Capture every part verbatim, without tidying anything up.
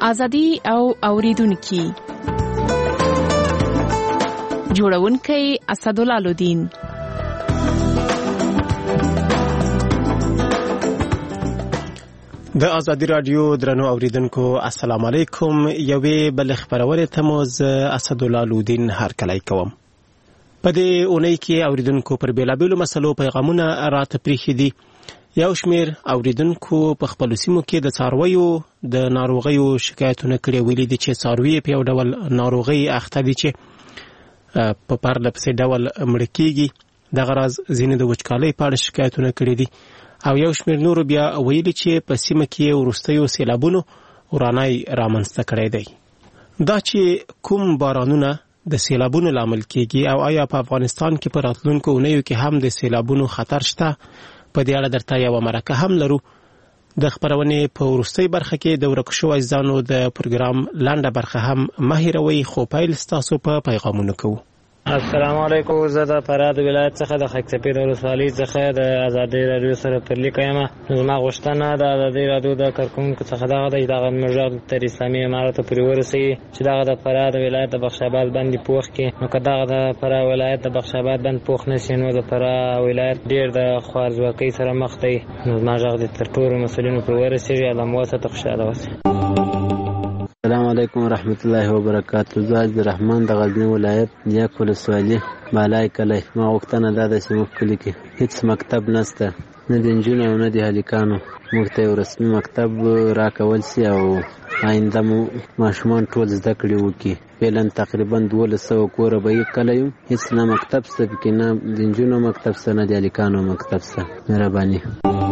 ازادي او اوریدونکو جوړونکي اسدالله لودین. د ازادي رادیو درنو اوریدونکو السلام علیکم. یوې بل خبرونه تموز اسدالله لودین هر کله کوم. په دې اونۍ کې اوریدونکو پر بیلابیلو مسلو پیغامونه راته پریښي دي. یو شمیر اوریدونکو په خپل سیمو کې د څارویو د ناروغیو شکایتونه کړي ویلي دي چې څاروي په یو ډول ناروغي اخته دي چې په پرله پسې ډول مړ کیږي. د غرض ځینې د وچکالۍ په اړه شکایتونه کړي دي او یو شمیر نور بیا ویلي چې په سیمه کې ورستیو سیلابونو ورانای رامنځته کړی دی. دا چې کوم بارانونه د سیلابونو لامل کیږي او آیا په افغانستان کې په راتلونکو اونیو کې هم د سیلابونو خطر شته، په دې اړه درته یو مرکه هم لرو. د خبرونې په ورستۍ برخه کې د ورک شوو عزیزانو د پروګرام لنډه برخه هم مه هېروئ، خو پیل ستاسو په پیغامونو کوو. السلام علیکم. زه د فراه د ولایت څخه د خاکسپیر ولسوالۍ څخه د ازادي رادیو سره پر لیک یم. زما غوښتنه د ازادي رادیو د کارکونکو څخه دغه دی چې دغه موږ تر اسلامي اماراتو پورې ورسوي چې دغه د فراه د ولایت د بخش آباد باندې پوخ کړي. نو که دغه د فراه ولایت د بخش آباد باندې پوخ نه شي نو د فراه ولایت ډېر د خوارځواکۍ سره مخ دی. نو زما غږ د تر ټولو مسؤلینو پورې ورسېږي. الله مو وساته، خوشحاله اوسئ. السلام علیکم ورحمت الله وبرکاته. زه عبد الرحمن د غزنی ولایت نیک ولسوالۍ بالای کلی. ما غوښتنه دا ده چې موږ کلي کې هیڅ مکتب نشته، نه د نجونو او نه د هلکانو. موږ ته یو رسمي مکتب راکول سي او آینده مو ماشومان ټول زده کړې وکړي. فعلا تقریبا دولس سوه کوره به یې کلی یم، هیڅ نه مکتب شته پکې، نه د نجونو مکتب شته نه د هلکانو مکتب شته. مهرباني.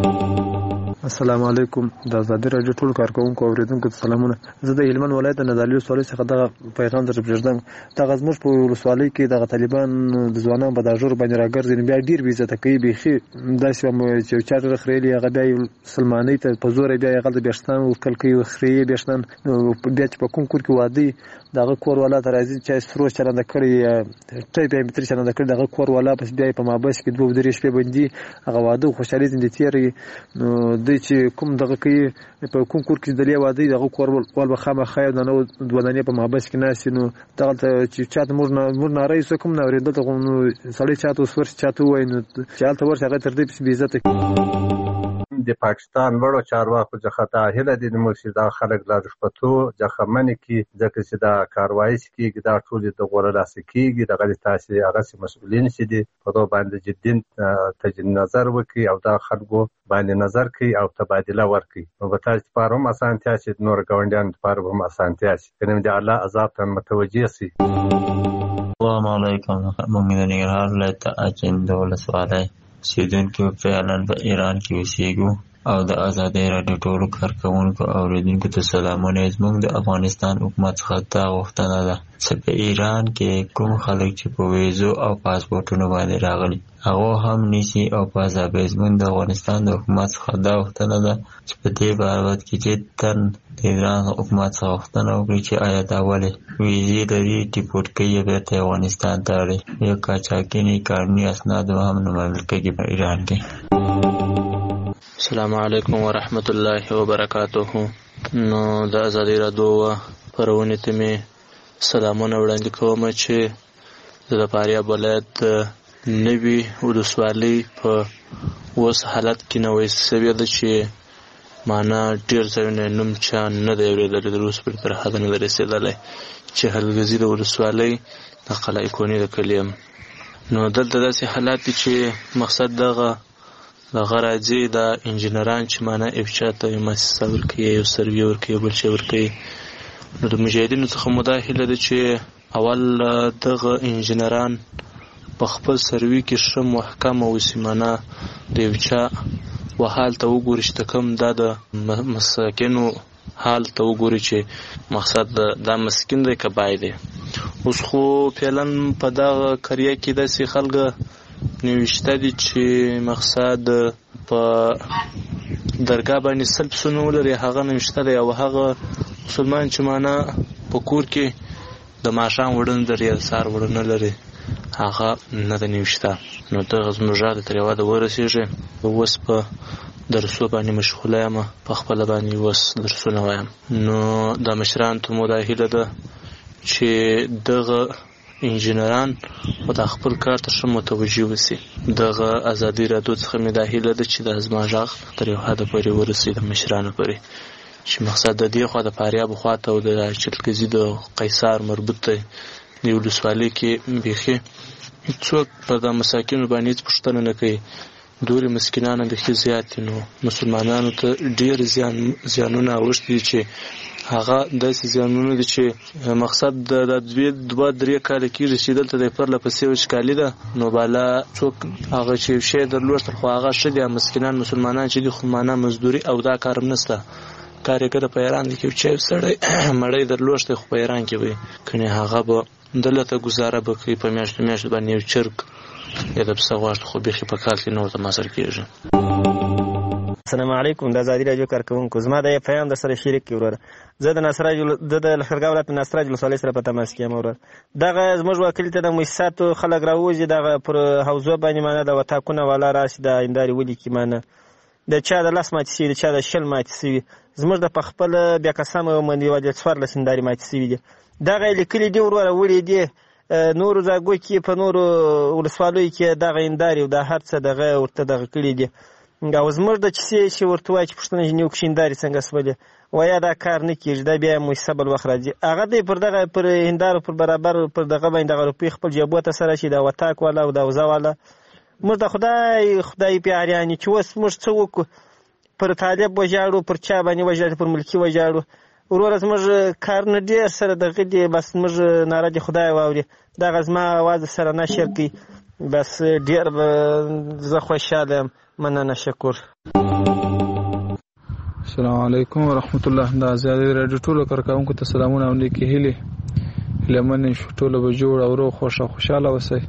السلام علیکم. د ازادي رادیو ټول کارکونکو او اوریدونکو ته سلامونه. زه د هلمند ولایت د نادعلي ولسوالۍ څخه دغه پیغام در پرېږدم. دغه زموږ په ولسوالۍ کې دغه طالبان د ځوانانو په داژور باندې راګرځي، بیا ډېر بې عزته کوي. بیخي داسې چې یو چا ډېره خریلي هغه بیا یو سلمانۍ ته په زوره بیا یې هغلته بېشتان ورکول کوي، خرې یې بېشتان. بیا چې په کوم کور کې واده دغه کور والا ته راځي چې سرو چلنده کړي، ټیپ یې متر چلنده کړي، دغه کور والا پس بیا په مابس کې دوه درې شپې بندي هغه واده خوشحالي زندګي تېروي. نو دوی چې کوم دغه کوي په کوم کور کې دلې واده دغه کور وال به خامخا یو دانه دوه دانې په مابس کې ناستي. نو دغلته چې چاته موږ نه موږ نارې څوک هم نه اورېدل، دلته نو سړی چاته اوس ورسي چاته ووایي نو چې هلته ورسي هغه تر دې پسې بې عزته. د پاکستان وړو چارواکو څخه دا هیله دي موږ چې دا خلک لا رشوتو څخه منع کړي، ځکه چې دا کاروایي چې کېږي دا ټول د غوره لاسه کېږي. دغه تاسې هغسې مسؤلین چې دي په دغه باندې جدي تجدید نظر وکړي او دا خلکو باندې نظر کوي او تبادله ورکړي. نو به تاسو لپاره هم اسانتیا شي، نور ګاونډیانو لپاره هم اسانتیا شي، کنه د الله عذاب ته متوجه شي. السلام علیکم. موږ د ننګرهار ولایت اچین د ولسوالۍ اوسېدونکي فعلا په ایران کې اوسېږو او د ازادۍ راډیو ټولو کارکوونکو او اوریدونکو ته سلامونه. زموږ د افغانستان حکومت څخه دا غوښتنه ده چې په ایران کې کوم خلک چې په ویزو او پاسپورټونو باندې راغلي هغه هم نیسي او په ازادۍ. زموږ د افغانستان د حکومت څخه دا غوښتنه ده چې په دې بابت کې جداً د ایران حکومت څخه غوښتنه وکړي چې آیا دا ولې ویزې لري ټیپورټ کوي بیرته افغانستان ته اړي یا قاچاقي قانوني اسناد هم نه منل کېږي په ایران کې. السلام علیکم ورحمت الله وبرکاته. نو د ازادي رادیو پرونې ته مې سلامونه وړاندې کوم چې د فاریاب ولایت نوي ولسوالۍ په اوس حالت کې نوې سوي ده چې معنا ډېر ځایونه نوم چا نه دی اورېدلی، تر اوسه پورې تر حده نه دی رسېدلی چې حلګزي د ولسوالۍ د قلعه کونې د کلي یم. نو دلته داسې حالات دي چې مقصد دغه دغه راځي د انجینران چې معنا افچا ته یو مؤسسه ورکوي، یو سروي ورکوي، بل شی ورکوي. نو د مجاهدینو څخه مو دا هیله ده چې اول دغه انجینران په خپل سروي کې ښه محکمه اوسي، معنا د یو چا وحال ته وګوري چې کوم دا د مساکینو حال ته وګوري چې مقصد دا مسکین دی که بای دی. اوس خو فعلا په دغه قریه کې داسې خلک نوشته دي چې مقصد په درګاه باندې سل پسونه ولري، هغه نوشته دی، او هغه مسلمان چې معنا په کور کې د ماښام وړن لري یا د سهار وړن نه لري هغه نه ده نوشته. نو دغه زموږ د تر هېواده ورسېږي. اوس په درسو باندې مشغوله یم، په خپله باندې اوس درسونه وایم. نو د مشرانو ته مو دا هیله ده چې دغه انجینران او د خپل کار ته ښه متوجه وسي. دغه ازادي راډیو څخه مې دا هیله ده چې د زما غږ تر یو حده پورې ورسي، د مشرانو پورې، چې مقصد د دې خوا د فاریاب خوا ته او د چلکزي د قیصار مربوط دی د ولسوالۍ کې بیخي څوک په د مساکینو باندې هېڅ پوښتنه نه کوي. دورې مسکینان بیخي زیات دي. نو مسلمانانو ته ډېر زیان زیانونه اوښتي دي چې هغه داسې زیانونه دي چې مقصد د دوه درې کاله کېږي چې دلته د پرله پسې وچکالي ده. نو بالا څوک هغه چې یو شی درلوښتل خو هغه ښه دي. مسکینان مسلمانان چې دي خو معنا مزدوري او دا کار هم نشته. کار یې کړی په ایران کې چې یو سړی مړی درلوښتی خو په ایران کې وي، کنې هغه به دلته ګزاره به کوي په میاشتو میاشتو باندې یو چرګ یا د پسه غوښه خو بیخي په کال کې نه ورته مصر کېږي. السلام علیکم. د ازادي راډیو کارکوونکو، زما د پیغام در سره شریک کړي وروره. زه د نصرات د لښکرګاه ولایت نصرات ولسوالۍ سره په تماس کې یم وروره. دغه زموږ وکیل ته د مؤسساتو خلک راوځي، دغه پر حوزو باندې مانه د وطاقونه والا راشي، د هندارې ولیکي مانه د چا د لاس ماتې شوي، د چا د شل ماتې شوي. زموږ د په خپل بیا قسم باندې د څوارلس هندارې ماتې شوي دي. دغه یې لیکلي دي وروره، وړي دي نورو ځایګو کې په نورو ولسوالیو کې دغه هندارې او دا هر څه دغه ورته دغه کړي دي. او زموږ د کیسې چې ورته وایي چې پوښتنه چې نیو کښې هندارې څنګه شولې، وایه دا کار نه کېږي، دا بیا مؤسسه بل وخت راځي. هغه دی پر دغه پر هندارو پر برابر پر دغه باندې دغه روپۍ خپل جیبو ته سره شي، د وطاق والا او د اوزه والا. موږ د خدای خدای پیاریان چې اوس موږ څه وکړو، پر طالب وژاړو، پر چا باندې وژاړو، پر ملکي وژاړو. وروره زموږ کارونه ډېر سره دغه دي، بس موږ ناره دې خدای واوري. دغه زما اواز سره نشر کوي، بس ډېر به زه خوشحاله یم. مننه، شکر. السلام علیکم ورحمت الله. د ازادي راډیو ټولو کارکوونکو ته سلامونه او نیکې هیلې. هیله من شو ټوله به جوړ او روغ خوښ او خوشحاله اوسئ.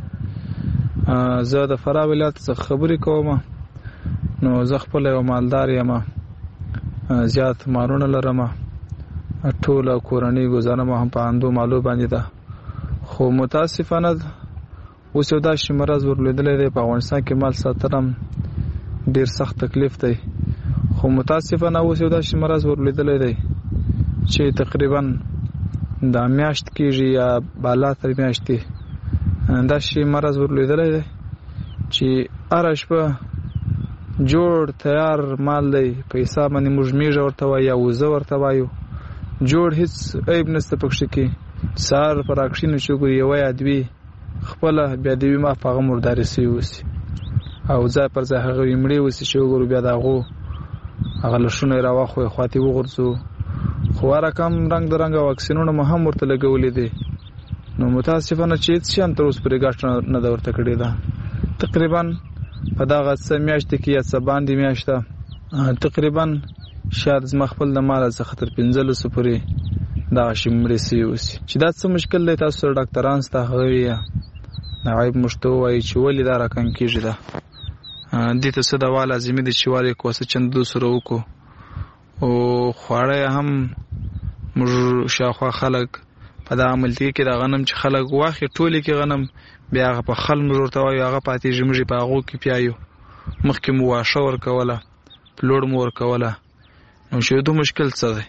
زه د فراه ولایت څخه خبرې کوم. نو زه خپله یو مالدار یم، زیات مالونه لرم، ټوله کورنۍ ګزاره مو هم په اندو مالو باندې ده. خو متاسفانه اوس یو داسې مرض ورلوېدلی دی په افغانستان کې، مال ساتل هم ډېر سخت تکلیف دی. خو متاسفانه اوس یو داسې مرض ورلوېدلی دی چې تقریبا دا میاشت کېږي یا بالا تر میاشتې داسې مرض ورلوېدلی دی چې هره شپه جوړ تیار مال دی، په حساب باندې موږ میږه ورته وایو یا وزه ورته وایو، جوړ هېڅ عیب نشته پکښې کې. سهار په راکښینو چې وګوري یوه یا دوې خپله بیا د یوې ما په هغه مردارې سوي اوسي او ځای پر ځای هغه یې مړې اوسي چې وګورو بیا د هغو هغه لشونه یې راواخلو خواته یې وغورځو. خو هر رقم رنګ د رنګه واکسینونه مو هم ورته لګولي دي. نو متاسفانه چې هېڅ شي هم تر اوسه پورې ګټه نه ده ورته کړې ده. تقریبا په دغه څه میاشتې کې یا څه باندې میاشته تقریبا شاید زما خپل د ماله څخه تر پنځلسو پورې دغه شي مړې سوي اوسي. چې دا څه مشکل دی تاسو سره ډاکټران شته، هغه وایي هغه یې موږ ته ووایي چې ولې دا رقم کېږي. ده دې ته څه دوا لازمي ده چې ولې کوڅه چندو سره وکړو. او خواړه یې هم موږ شاوخوا خلک په دغه ملتګي کې د غنم چې خلک واخلي ټولې کې غنم، بیا هغه په خل موږ ورته وایو، هغه پاتېږي موږ یې په هغو کې پیایو. مخکې مو واښه ورکوله، پلوړ مو ورکوله. نو شیدو مشکل څه دی؟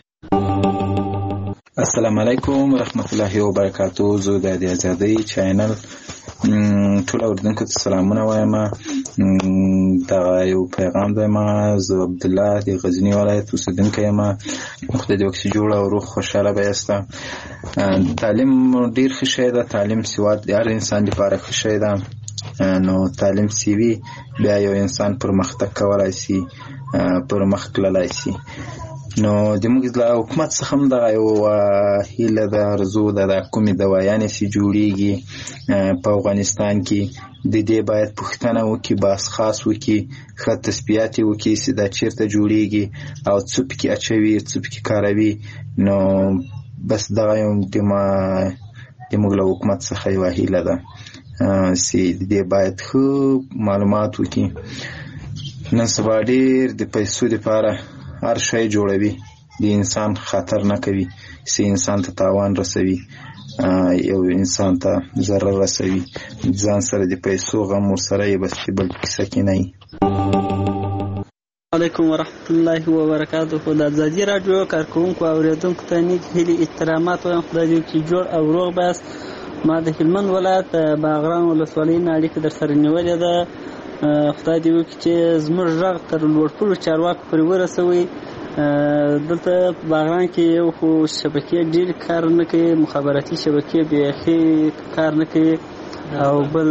السلام علیکم ورحمت الله وبرکاتو. زه د ازادۍ چینل ټول اوریدونکو ته سلامونه وایم. دغه یو پیغام دی، ما زه عبدالله د غزني ولایت اوسېدونکی یم. خدای دې وکړي چې جوړ او روغ خوشحاله به یاست. تعلیم ډېر ښه شی ده، تعلیم سواد د هر انسان لپاره ښه شی ده. نو تعلیم سوي بیا یو انسان پرمختګ کولی شي، پرمخ تللی شي. نو د موږ له حکومت څخه هم دغه یو هیله ده، ارزو ده، د کومې دوايانې چې جوړېږي په افغانستان کې د دې باید پوښتنه وکړي، بحث خاص وکړي، ښه تثبیات یې وکړي چې دا چېرته جوړېږي او څه پکې اچوي، څه پکې کاروي. نو بس دغه یو د موږ له حکومت څخه یوه هیله ده چې د دې باید ښه معلومات وکړي. نن سبا ډېر د پیسو دپاره هر شی جوړوي، د انسان خطر نه کوي چې انسان ته تاوان رسوي، یو انسان ته ضرر رسوي. ځان سره د پیسو غم ورسره یې بس چې بل کیسه کې نه وي. علیکم ورحمت الله وبرکاته. د ازادي راډیو کارکونکو اوریدونکو ته نیک هیلې احترامات وایم. خدای دې وکړي جوړ او روغ بس. ما د هلمند ولایت باغران ولسوالۍ نه اړیکه در سره نیولې ده. خدای دې وکړي چې زموږ غږ تر لوړپوړو چارواکو پورې ورسوي. دلته باغران کې یو خو شبکې ډېر کار نه کوي، مخابراتي شبکې بیخي کار نه کوي، او بل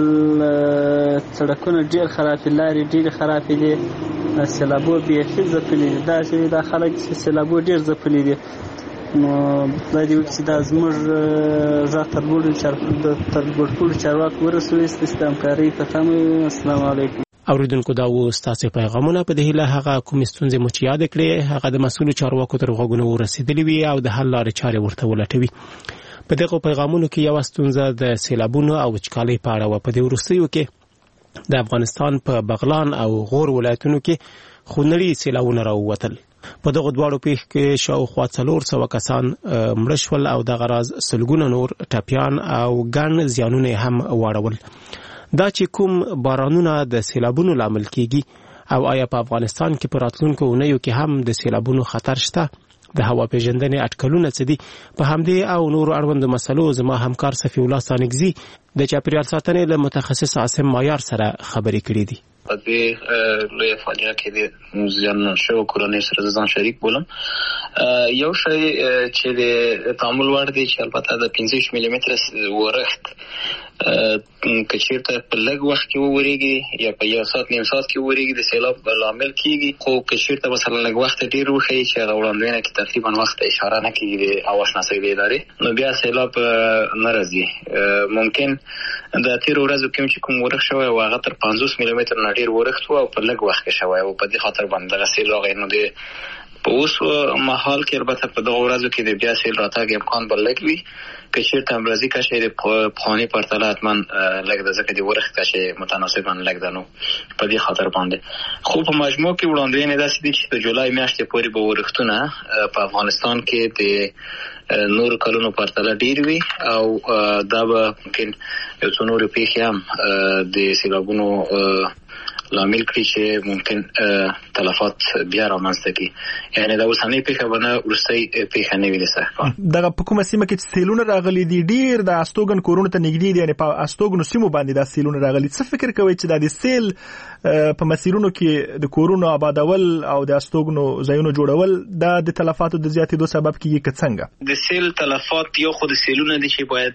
سړکونه ډېر خراب دي، لارې ډېرې خرابې دي، سیلابو بیخي ځپلي دي. داسې دا خلک چې سیلابو ډېر ځپلي دي. نو خدای دې وکړي چې دا زموږ غږ تر لوړپوړو چارواکو ورسوي. ستاسو د همکارۍ په تمه. السلام علیکم. اوریدونکو دا و ستاسو پیغامونه. په دې هیله هغه کوم ستونزې مو چې یاد کړې هغه د مسؤلو چارواکو تر غوږونو ورسېدلې وي او د حل لارې چارې ورته ولټوي. په دغه پیغامونو کې یو ستونزه د سیلابونو او وچکالۍ په اړه و. په دې وروستیو کې د افغانستان په بغلان او غور ولایتونو کې خونړي سیلابونه راووتل. په دغه دواړو پیښو کې شاوخوا څلور سوه کسان مړه شول او دغه راز سلګونه نور ټپیان او ګڼ زیانونه هم واړول. دا چې کوم بارانونه د سیلابونو لامل کیږي او آیا په افغانستان کې په راتلونکو اونیو کې هم د سیلابونو خطر شته؟ د هوا پیژندنې اټکلونه څه دي؟ په همدې او نورو اړوندو مسلو زما همکار صفي الله سانګزي د چاپیریال ساتنې له متخصص عاصم مایار سره خبرې کړې دي. په دې لوی فاجعه کې د زیان شوو کورنۍ سره ځان شریک بولم. یو شی چې د تعامل وړ دی چې البته د پنځه ویشت ملي متره ورښت که چېرته په لږ وخت کې وورېږي یا په یو ساعت نیم ساعت کې وورېږي د سیلاب لامل کېږي. خو که چېرته مثلا لږ وخت ډېر وښیي چې هغه وړاندوینه کې تقریبا وخت اشاره نه کېږي د هواشناسۍ د ادارې، نو بیا سیلاب نه راځي. ممکن د تېرو ورځو کې چې کوم ورښت شوی و هغه تر پنځوس ملي متره نه ډېر ورښت و او په لږ وخت کې شوی و. په دې خاطر باندې دغه سیل راغی. نو د په اوس مهال کې البته په دغه ورځو کې د بیا سیل راتګ امکان به لږ وي. که چېرته امراضي کچه د پخواني پرتله حتما لږ ده، ځکه د ورښت کچه متناسبا لږ ده. نو په دې خاطر باندې خو په مجموع کې وړاندوینې داسې دي چې د جولای میاشتې پورې به ورښتونه په افغانستان کې د نور کلونو پرتله ډیر وي او دا به ممکن یو څو نورې پیښې هم د سیلابونو لامل کړي چې ممکن تلفات بیا رامنځته کړي. یعنې دا اوسنۍ پیښه به نه وروستۍ پیښه نه وي د سږکال. دغه په کومه سیمه کې چې سیلونه راغلي دي ډېر د استوګن کورونو ته نږدې دي، یعنې په استوګنو سیمو باندې دا سیلونه راغلي. څه فکر کوئ چې دا د سیل په مسیرونو کې د کورونو آبادول او د استوګنو ځایونو جوړول دا د تلفاتو د زیاتېدو سبب کیږي که څنګه؟ د سیل تلفات یو خو د سیلونه دي چې باید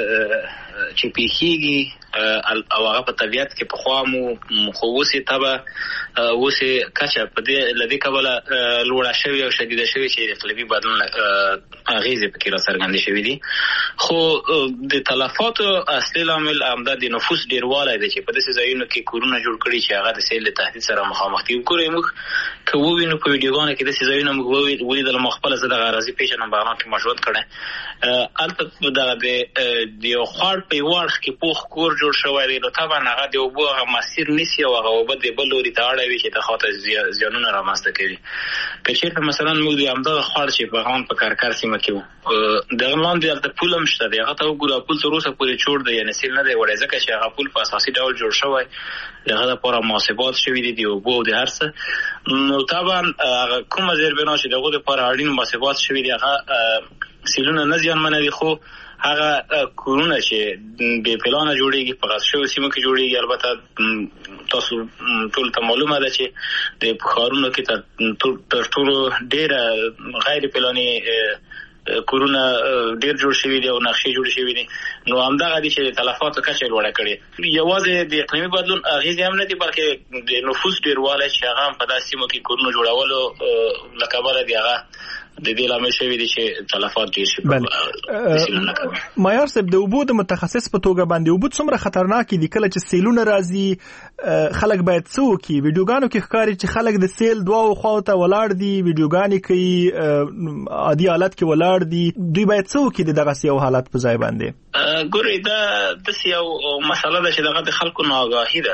چې پیښیږي او هغه په طبیعت کې پخوا مو خو اوس یې طبعه اوس یې کچه په دې له دې کبله لوړه شوې او شدیده شوې چې د اقلیمي بدلون اغېزې پکې راڅرګندې شوې دي. خو د تلفاتو اصلي لامل همدا د نفوس ډېروالی دی چې په داسې ځایونو کې کورونه جوړ کړي چې هغه د سیل د تهدید سره مخامخ دي. وګورئ موږ که ووینو په ویډیوګانو کې داسې ځایونه موږ ولیدل. ما خپله زه دغه اراضي پېژنم، بغلان کې ما ژوند کړی. هلته دغه د یو خوړ په یو اړخ کې پوخ کور جوړ شوی دی. نو طبعا هغه د اوبو هغه مسیر نیسي او هغه اوبه د بل لوري ته اړوي چې د خاطر زیانونه رامنځته کوي. که چېرته مثلا موږ د همدغه خوړ چې بغلان په کرکر سیمه کې وو دغه لاندې هلته پول هم شته دی، هغه ته وګوره پول تر اوسه پورې چور دی، یعنې سیل نه دی وړی، ځکه چې هغه پول په اساسي ډول جوړ شوی، د هغه دپاره محاسبات شوي دي د اوبو او د هر څه. نو طبعا هغه کومه زیربنا چې د هغو دپاره اړین محاسبات شوي دي هغه سیلونه نه زیانمنه دي. خو هغه کورونه چې بې پلانه جوړېږي په غصب شویو سیمو کې جوړېږي. البته تاسو ټول ته معلومه ده چې د ښارونو کې تر ټولو ډېره غیر پلاني کورونه ډېر جوړ شوي دي او نقشې جوړ شوي دي. نو همدغه دي چې د تلفاتو کچه یې لوړه کړې. یوازې د اقلیمي بدلون اغېزې هم نه دي، بلکې د نفوس ډېروالی چې هغه هم په داسې سیمو کې کورونو جوړولو له کبله د هغه د دې لامل شوی دی چې تلفات ډېر شي. مایار صاحب، د اوبو د متخصص په توګه باندې اوبه څومره خطرناکې دي؟ کله چې سیلونه راځي خلک باید څه وکړي؟ ویډیوګانو کې ښکاري چې خلک د سیل دواړو خواو ته ولاړ دي، ویډیوګانې کوي، عادي حالت کې ولاړ دي. دوی باید څه وکړي د دغسې یو حالت په ځای باندې؟ ګورئ، دا داسې یو مسله ده چې دغه د خلکو ناآګاهي ده.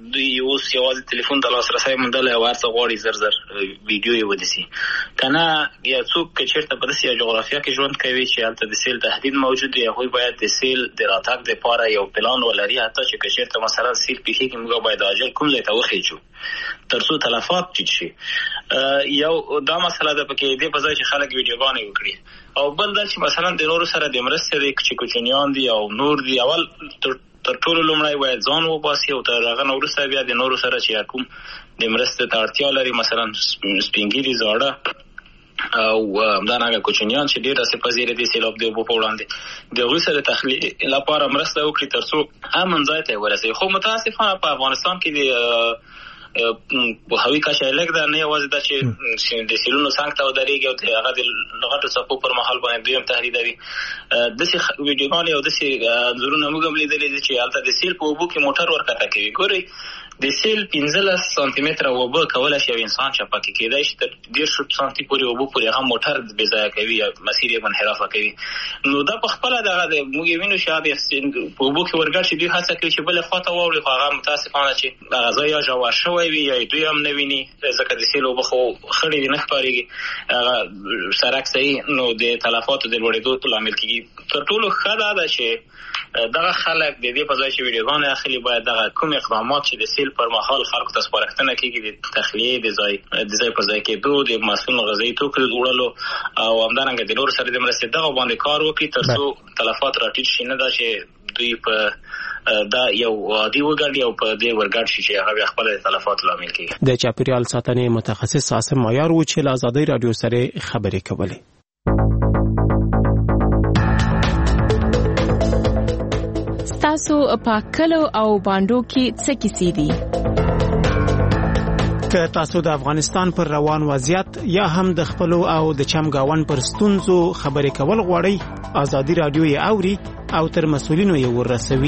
دوی اوس یوازې ټلیفون ته لاسرسی موندلی او هر څه غواړي زر زر ویډیو یې ودیسي که نه یا څوک که چېرته په داسې یوه جغرافیه کې ژوند کوي چې هلته د سیل تهدید موجود وي هغوی باید د سیل د راتګ دپاره یو پلان ولري حتی چې که چېرته مثلا سیل پیښېږي موږ باید عاجل کوم ځای ته وخېږو تر څو تلفات ټیټ شي یو دا مسله ده پکې دې په ځای چې خلک ویډیوګانې وکړي او بل دا چې مثلا د نورو سره د مرستې دی چې کوچنیان دي او نور دي اول تر ټولو لومړی باید ځان وباسي او تر هغه نه وروسته بیا د نورو سره چې کوم د مرستې ته اړتیا لري مثلا سپین ږیري زاړه او همدارنګه کوچنیان چې ډېر هسې پذیره دي سیلاب د اوبو په وړاندې د هغوی سره د تخلیې لپاره مرسته وکړي تر څو امن ځای ته یې ورسوي خو متاسفانه په افغانستان کې د هوایي کچه لږ ده نه یوازې دا چې د سیلونو څنګ ته ودرېږي او د هغه د غټو څپو پر مهال باندې دوی هم تهدیدوي داسې ویډیوګانې او داسې انځورونه موږ هم لیدلي دي چې هلته د سیل په اوبو کې موټر ورکښته کوي ګورئ د سیل پنځلس سانتي متره اوبه کولی شي یو انسان چپه کړي کېدای شي تر دېرشو سانتي پورې اوبو پورې هغه موټر بې ځایه کوي یا مسیر یې منحرافه کوي نو دا په خپله دغه د موږ یې وینو چې په اوبو کې ورګډ شي دوی هڅه کوي چې بلې خوا ته واوړي خو هغه متاسفانه چې هغه ځای یا ژور شوی وي یا دوی هم نه ویني ځکه د سیل اوبه خو خړې دي نه ښکارېږي هغه سرک صحیح نو د تلفاتو د لوړېدو لامل کېږي تر ټولو ښه دا ده چې دغه خلک د دې په ځای چې ویډیوګانې اخلي باید دغه کوم اقدامات چې د سیل پر مهال خلکو ته سپارښتنه کېږي د تخلیې د ځای د ځای پر ځای کېدو د مسؤل غذایي توکو د وړلو او همدارنګه د نورو سره د مرستې دغه باندې کار وکړي تر څو تلفات راټیټ شي نه دا چې دوی په دا یو عادي وګڼي او په دې ورګډ شي چې هغه بیا خپله د تلفاتو لامل کېږي د چاپېریال ساتنې متخصص عاصم معیار و چې له ازادۍ راډیو سره خبرې کولې تاسو په کلو او باندو کې څه کیسې دي که تاسو د افغانستان پر روان وضعیت یا هم د خپلو او د چمګاون پر ستونزو خبرې کول غواړئ ازادي راډیو یې اوري او تر مسؤلینو یې ورسوي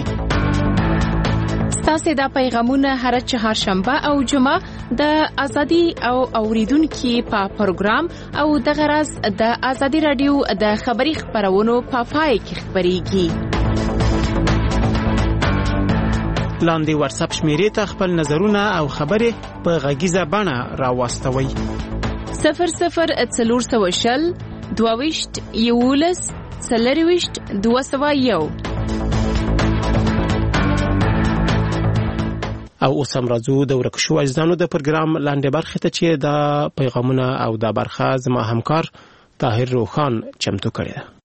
تاسو دا پیغامونه هر چهارشنبه او جمعه د ازادي او اوریدونکو په پروګرام او د غرض د ازادي راډیو د خبري خبرونو په پای کې خبريږي لاندې واتس اپ شمیرې ته خپل نظرونه او خبرې په غږیزه بڼه راوستوئ صفر صفر څلور سوه شل دوه ویشت یولس څلور ویشت دوه سوه یو او اوس هم راځو د ورک شوو اجزانو د پروګرام لاندې برخې ته چې دا پیغامونه او دا برخه زما همکار طاهر روخان چمتو کړی ده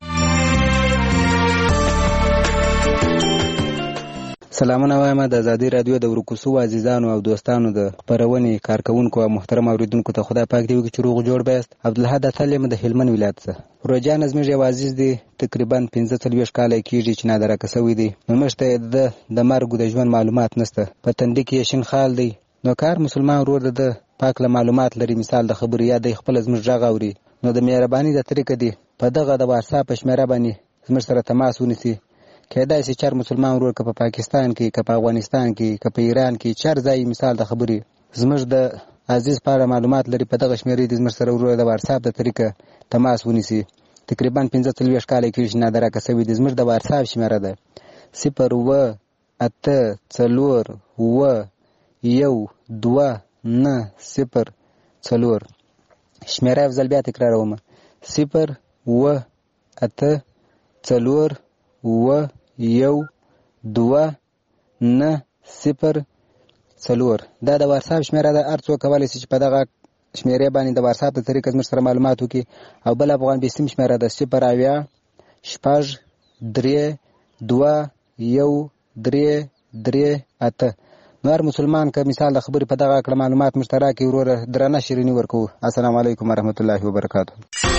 سلامونه وایم د ازادي رادیو د ورکوسو عزیزانو او دوستانو د خبرونې کارکونکو او محترم اوریدونکو ته خدای پاک دی چې روغ جوړ بیاست عبدالحد اتل د هلمند ولایت څخه روجان زموږ یو عزیز دی تقریبا پنځه څلوېښت کاله کېږي چې نادرکه شوی دی نو موږ ته د د مرګ د ژوند معلومات نشته په تندي کې شین خال دی نو کار مسلمان ورور د پاک له معلومات لري مثال د خبري یا د خپل زموږ غږ اوري نو د مهرباني د طریقې دی په دغه د واتس اپ شمیره باندې زموږ سره تماس ونیسي کېدای شي چې مسلمان ورور که په پاکستان کې که په افغانستان کې که په ایران کې چر ځای مثال د خبري زموږ د عزیز پاره معلومات لري په دغه شمیرې د زموږ سره ورور د واتس اپ د طریقې تماس ونیسي تقریبا پنځه څلوېښت کاله کېږي نادرکه شوی دی زموږ د واتس اپ شمیره ده صفر اوه اته څلور اوه یو دوه نه صفر څلور شمیره یو ځل بیا تکراروم صفر اوه اته څلور اوه یو دوه نه صفر څلور دا د واتس اپ شمیره ده هر څوک کولی شي چې په دغه شمیرې باندې د واتس اپ د طریقې زموږ سره معلومات وکړي او بل افغان بیسیم شمیره ده صفر اویا شپږ درې دوه یو درې درې اته نو هر مسلمان که مثال د خبرې په دغه کړه معلومات مشترک کړي وروره درنه شیریني ورکوو السلام علیکم ورحمت الله وبرکاته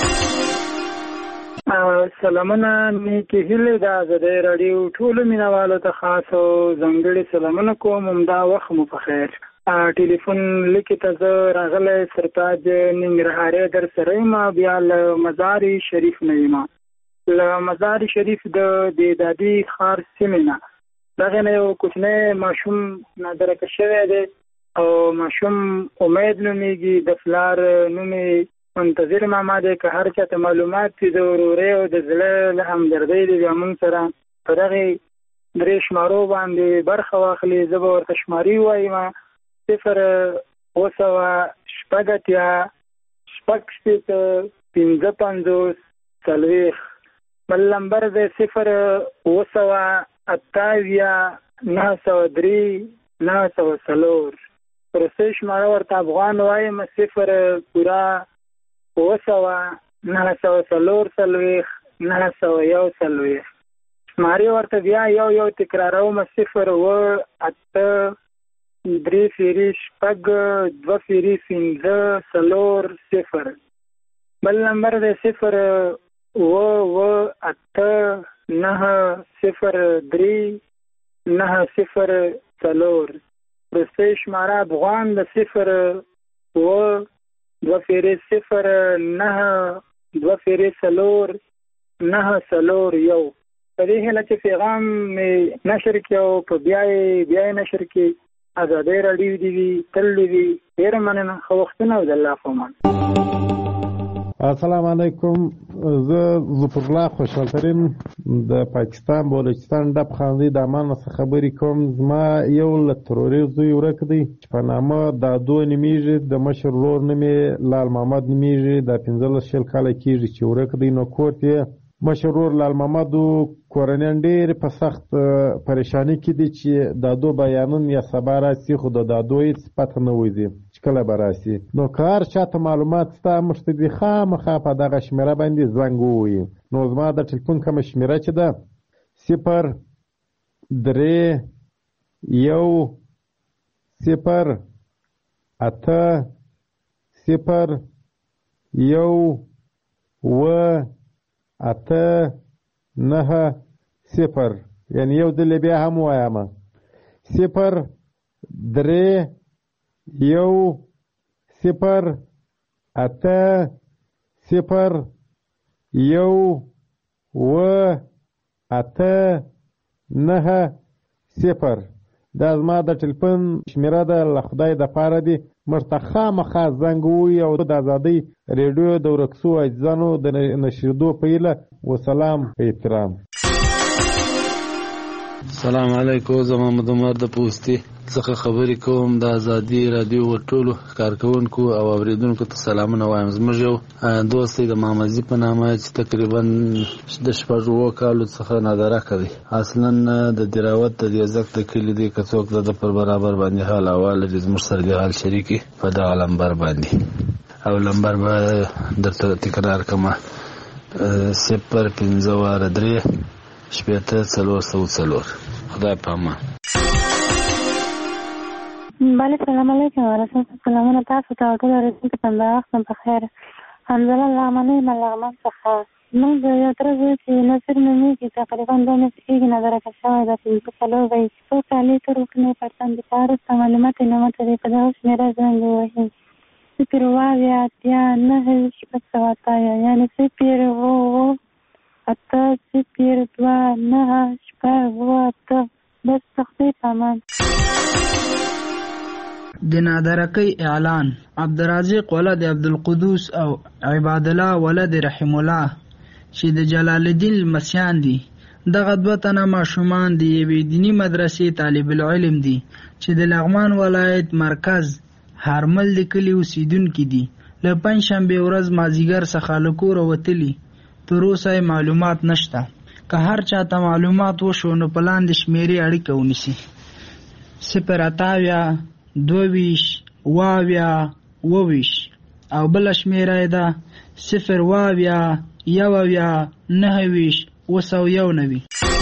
سلامونه مې کې هیلې د ازادۍ راډیو ټولو مینوالو ته خاص او ځانګړي سلامونه کوم همدا وخت مو په خیر ټلیفون لیکې ته زه راغلی سرتاج ننګرهارۍ در سره یم بیا له مزار شریف نه یم له مزار شریف د دادي ښار سیمې نه دغه نه یو کوچنی ماشوم نادرکه شوی دی او ماشوم امید نومیږي د پلار نوم یې منتظر ماما دی که هر چاته معلومات دي د ورورۍ او د زړه له همدردۍ دی بیا موږ سره په دغې درې شمارو باندې برخه واخلي زه به ورته شماري وایم. صفر اوه سوه شپږ اتیا شپږ شپېته پنځه پنځوس څلوېښت. بل نمبر دی صفر اوه سوه اته اویا نهه سوه درې نهه سوه څلور. وروستۍ شماره ورته افغان وایم صفر پوره اوه سوه نهه سوه څلور څلوېښت نهه سوه یو څلوېښت. شمارې ورته بیا یو یو تکراروم صفر اوه اته درې فیري شپږ دوه فیري پنځه څلور صفر. بل نمبر دی صفر اوه اوه اته نهه صفر درې نهه صفر څلور. وروستۍ شماره افغان د صفر اوه دوه فیرې صفر نهه دوه فیرې څلور نهه څلور یو. په دې هیله چې پیغام مې نشر کړي او په بیا یې بیا یې نشر کړي. ازادۍ راډیو دې وي تل دې وي. ډېره مننه. ښه وختونه او د الله په امان. السلام علیکم. زه ظفر الله خوشحال ترین د پاکستان بلوچستان ډب خاندي د امان څخه خبرې کوم. زما یو له ترورې زوی ورک دی چې په نامه دادو نومیږي. د مشر ورور نوم یې لال محمد نومیږي. دا پنځلس شل کاله کېږي چې ورک دی. نو کور ته مشر ورور لال محمد کورنیان ډېر په سخت پریشانی کې دي چې دادو بیانون یا سبا راسي خو د دادو هېڅ پته نه وځي چې کله به راسي. نو که هر چاته معلومات ستا موږ ته دې خامخا په دغه شمېره باندې زنګ ووهي. نو زما د ټلیفون کومه شمېره چې ده صفر درې یو صفر اته صفر یو اوه اته نهه صفر. یعنی یو ځل بیا هم وایم صفر درې یو صفر اته صفر یو اوه اته نهه صفر. دا زما د ټلیفون شمېره ده. له خدای دپاره دې موږ ته خامخا زنګ ووهي او د ازادۍ ریډیو د ورک سوو عزیزانو د نشریدو په هیله. وسلام په احترام. السلام علیکم. زه محمد عمر د پوستي څخه خبرې کوم. د ازادي راډیو ټولو کارکونکو او اوریدونکو ته سلامونه وایم. زموږ یو دوست دی د محمدزي په نامه چې تقریبا د شپږ اووه کالو څخه نادره کوي. اصلا د دراوت د دیزک د کلي دی. که څوک د پر برابر باندې حال احوال لري زموږ سره د حال شریکي په دغه لمبر باندې. او لمبر به درته تکرار کومه صفر پنځه واره درې شپېته څلور سوه څلور. خدای په امان. بله سلام علیکم ورحمت سلامونه تاسو ته او ټول اورېدونکو ته د وخت په خیر. حمزله له امنۍ نه لغمان څخه. موږ د یو تره زوی چې نصیر نومېږي تقریبا دوه میاشتې کېږي نادره کړ شوی ده. پنځه څلور به یې څو کالې تېر وکړي پرتم د کار وروسته معلومات یې نه ماته دی. په دغه شمېره زنګ ووهي صفر اوه اویا اتیا نهه شپږ سوه اته یعنې صفر اوه اوه اته صفر دوه نهه شپږ اوه اته. بس سختۍ په امان. د نادرکۍ اعلان. عبدالرازق ولد عبدالقدوس او عباد الله ولد رحم الله چې د جلال الدین لمسیان دي. دغه دوه تنه ماشومان د یوې دیني مدرسې طالب العلم دي چې د لغمان ولایت مرکز هرمل د کلي اوسیدونکي دي. له پنجشنبې ورځ مازدیګر څخه له کوره وتلي. تر اوسه یې معلومات نشته. که هر چاته معلومات وشو نو په لاندې شمېرې اړیکه ونیسي. صفر اته اویا دوه ویشت اوه اویا اوه ویشت او بله شمېره یې ده صفر اوه اویا یو اویا نهه ویشت اوه سوه یو نوي.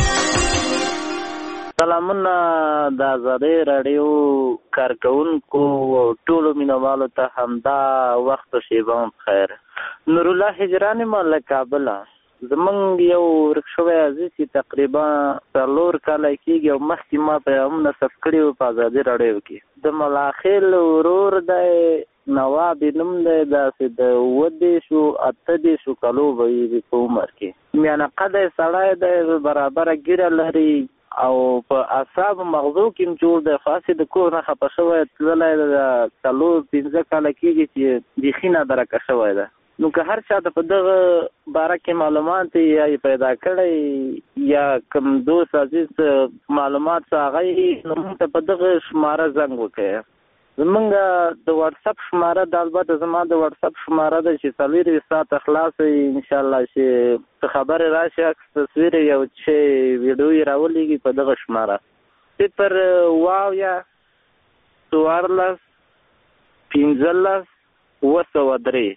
سلامونه د ازادۍ راډیو کارکونکو او ټولو مینوالو ته همدا وخت شیبه هم خیر. نورالله هجران ما له کابله. زمونږ یو ورک شوی عزیز چې تقریبا څلور کاله کېږي او مخکې ما پیغامونه ثبت کړي وو په ازادي راډیو کې. د ملاخیل ورور دی نواب یې نوم دی. داسې د اووه دېرشو اته دېرشو کالو به وي په عمر کې. میانه قده سړی دی برابره ږیره لري او په اعصابو مغزو کې هم جوړ دی. خاصې د کور نه خفه شوی تللی د څلور پنځه کاله کېږي چې بیخي نادرکه شوی ده. نو که هر چا د په دغه باره کې معلومات یا پیدا کړی یا کوم دوست عزیز معلومات څه هغه نو موږ ته په دغه شماره زنګ وکړئ. زمونږ د واتساپ شماره د البته زما د واتساپ شماره ده چې څلورویشت ساعته خلاصه وي انشاءالله چې څه خبرې راشي عکس تصویر یو چې ویډیو یې راولېږي په دغه شماره صفر واو یا څوارلس پنځلس اوه سوه درې.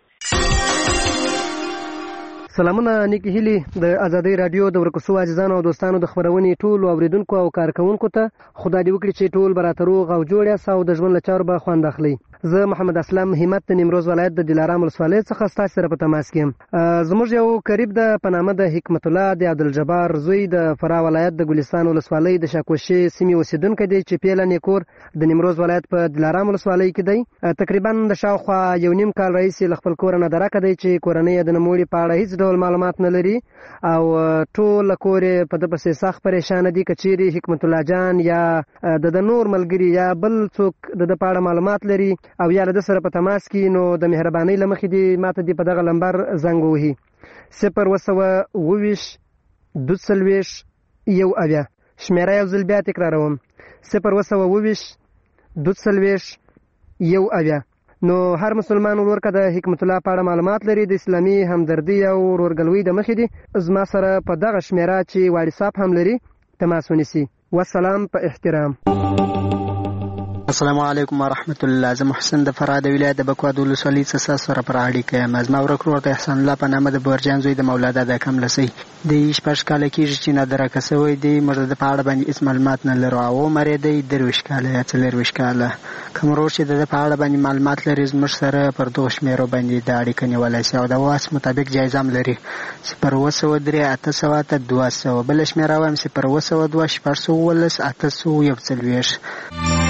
سلامونه نیکی هیلې د ازادۍ راډیو د ورکوسو عزیزانو او دوستانو د خبرونې ټولو اوریدونکو او کارکوونکو ته خدای دې وکړي چې ټول به راته روغ او جوړ یاست او د ژوند له چارو به خوند اخلئ. زه محمد اسلم همت د نیمروز ولایت د دلارام ولسوالۍ څخه ستاسو سره په تماس کې یم. زموږ یو قریب د په نامه د حکمت الله د عبدالجبار زوی د فراه ولایت د ګلستان ولسوالۍ د شاکوشې سیمې اوسېدونکی دی چې پیله نیکور د نیمروز ولایت په دلارام ولسوالۍ کې دی. تقریبا د شاوخوا یو نیم کال راهیسې له خپل کوره نه درکه دی چې کورنۍ یې د نوموړي په اړه هېڅ ډول معلومات نه لري او ټول کور یې په ده پسې سخت پریشانه دي. که چیرې حکمت الله جان یا د د نور ملګري یا بل څوک د ده په اړه معلومات لري او یا له ده سره په تماس کې نو د مهربانۍ له مخې دې ما ته دې په دغه لمبر زنګ ووهي صفر اوه سوه اوه ویشت دوه څلوېښت یو اویا. شمېره یو ځل بیا تکراروم صفر اوه سوه اوه ویشت دوه څلوېښت یو اویا. نو هر مسلمان ورور که د حکمت الله په اړه معلومات لري د اسلامي همدردي او ورورګلوۍ د مخې دي زما سره په دغه شمېره چې واټساپ هم لري تماس ونیسي. والسلام په احترام. السلام علیکم ورحمت الله. زه محسن د فراه د ولایت د بکوا د ولسوالۍ څخه ستاسو سره پر اړیکه یم. زما ورک ورور د احسان الله په نامه د بورجان زوی د مولا دادا کملسی دی شپږ کاله کېږي چې نادرکه سوی دی. موږ د په اړه باندې هېڅ معلومات نه لرو او عمر یې دی درویشت کاله یا څلېرویشت کاله. کوم ورور چې د ده په اړه باندې معلومات لري زموږ سره پر دغو شمېرو باندې د اړیکه نیولی شي او د واس مطابق جایزه هم لري صفر اوه سوه درې اته سوه اته دوه سوه. بله شمېره وایم صفر اوه سوه دوه شپږ سوه اوولس اته سوه یو څلوېښت.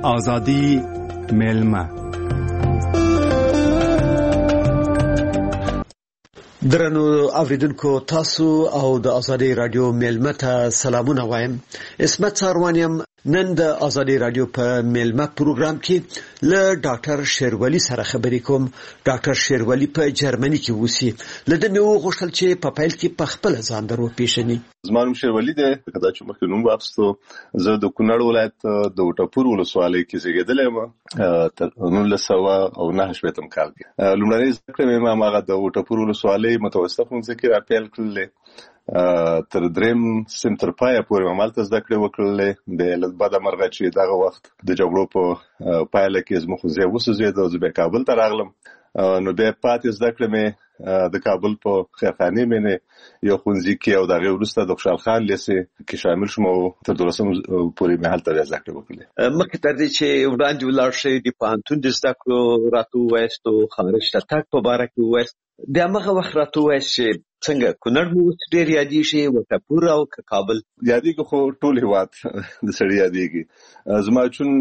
آزادی میلمه. درنو اوریدونکو تاسو او د ازادي رادیو میلمه ته سلامونه وایم. اسمت ساروانیم. نن د ازادي رادیو په میلمه پروګرام کې له ډاکټر شیرولی سره خبرې کوم. ډاکټر شیرولی په جرمني کې اوسي. لده مې وغوښتل چې په پیل کې په خپل ځان درو پیژني. زما نوم شیرولی دی. کدا چې مخکې نوم واپستو، زه د کونړ ولایت د وټپور ولسوالۍ کې زیږیدلی یم تر نولس سوه او نهه شپېتم کال کې. لومړنۍ زده کړې مې ما هغه د وټپور ولسوالۍ متوسطه ښوونځي کې را پیل کړلې. تر دریم سیم تر پایه پورې مې همالته زده کړې وکړلې. بیا له بده مرغه چې دغه وخت د جګړو په پایله کې زموږ ښوونځی وسوځېد او زه بیا کابل ته راغلم. نو بیا پاتې زده کړې مې د کابل په خیرخانې مې یو ښوونځي کې او د هغې وروسته د خوشحال خان لیسې کې شامل شوم او تر دولسم پورې مې هلته بیا زده کړې وکړلې. مخکې تر دې چې وړاندې ولاړ شئ د پوهنتون د زده کړو راته ووایاست او خارج ته تګ په باره کې ووایاست. د همغه وخت راته ووایاست چې څنګه کونړ مو اوس ډېر یادېږي، وټپور او که کابل؟ یادېږي خو ټول هېواد د سړي یادېږي. زما چون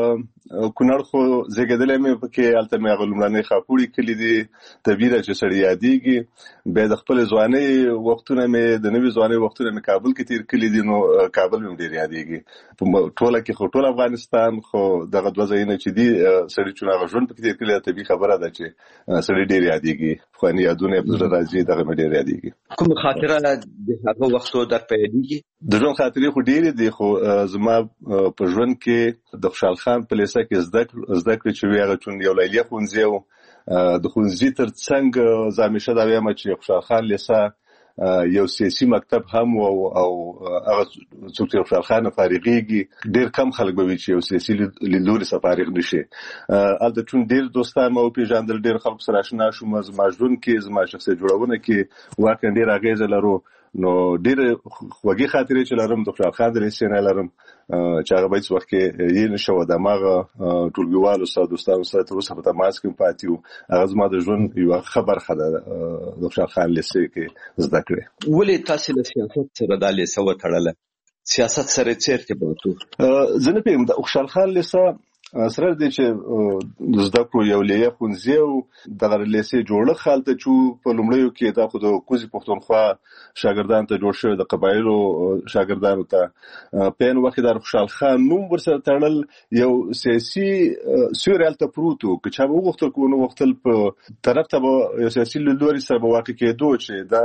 کونړ خو زېږېدلی مې پکې، هلته مې هغه لومړنۍ خاپوړي کلي دي. طبیعي ده چې سړي یادېږي. بیا د خپلې ځوانۍ وختونه مې د نوي ځوانۍ وختونه مې کابل کې تېر کړي دي، نو کابل مې ډېر یادېږي. په ټوله کې خو ټول افغانستان، خو دغه دوه ځایونه چې دي سړي چون هغه ژوند پکې تېر کړی ده، طبیعي خبره ده چې سړي ډېر یادېږي. پخواني یادونه یې په زړه راځي، دغه مې ډېر یادېږي. کوم خاطره د هغه وختو در په یادېږي؟ د ژوند خاطرې خو ډېرې دي، خو زما په ژوند کې د خوشحال خان په لیسه کې زده کړې چې وې هغه چون یو لیلیه ښوونځی و. د ښوونځي تر څنګ زه همیشه دا وایم چې خوشحال خان لیسه یو سیاسي مکتب هم و او هغه څوک چې خوشحال خان نه فارغېږي ډېر کم خلک به وي چې یو سیاسي لیدلوري څخه فارغ نه شي. هلته چون ډېر دوستان ما وپېژندل، ډېر خلکو سره اشنا شوم. زما ژوند کې، زما شخصیت جوړونه کې واقعا ډېر اغېزه لرو. نو ډېرې خوږې خاطرې چې لرم د خوشحال خان د لیسې نه لرم چې هغه به هېڅ وخت کې یې نه شوه. د هماغه ټولګیوالو سره دوستانو سره تر اوسه په تماس کې پاتې یو. هغه زما د ژوند یوه ښه برخه ده د خوشحال خان لیسې کې زده کړې. ولې تاسې له سیاست سره دا لیسه وتړله؟ سیاست سره څه ارتباط و؟ زه نه پوهېږم. د خوشحال خان لیسه سره دی چې د زده کړو یو لیه ښوونځی و. دغه لیسې جوړښت هلته چې په لومړیو کې دا خو د کوزې پښتونخوا شاګردانو ته جوړ شوی، د قبایلو شاګردانو ته. په عین وخت کې د خوشحال خان نوم ورسره تړل یو سیاسي سیوری هلته پروت و. که چا به وغوښتل که ونه غوښتل په طرف ته به یو سیاسي لیدلوري سره به واقع کېدو چې دا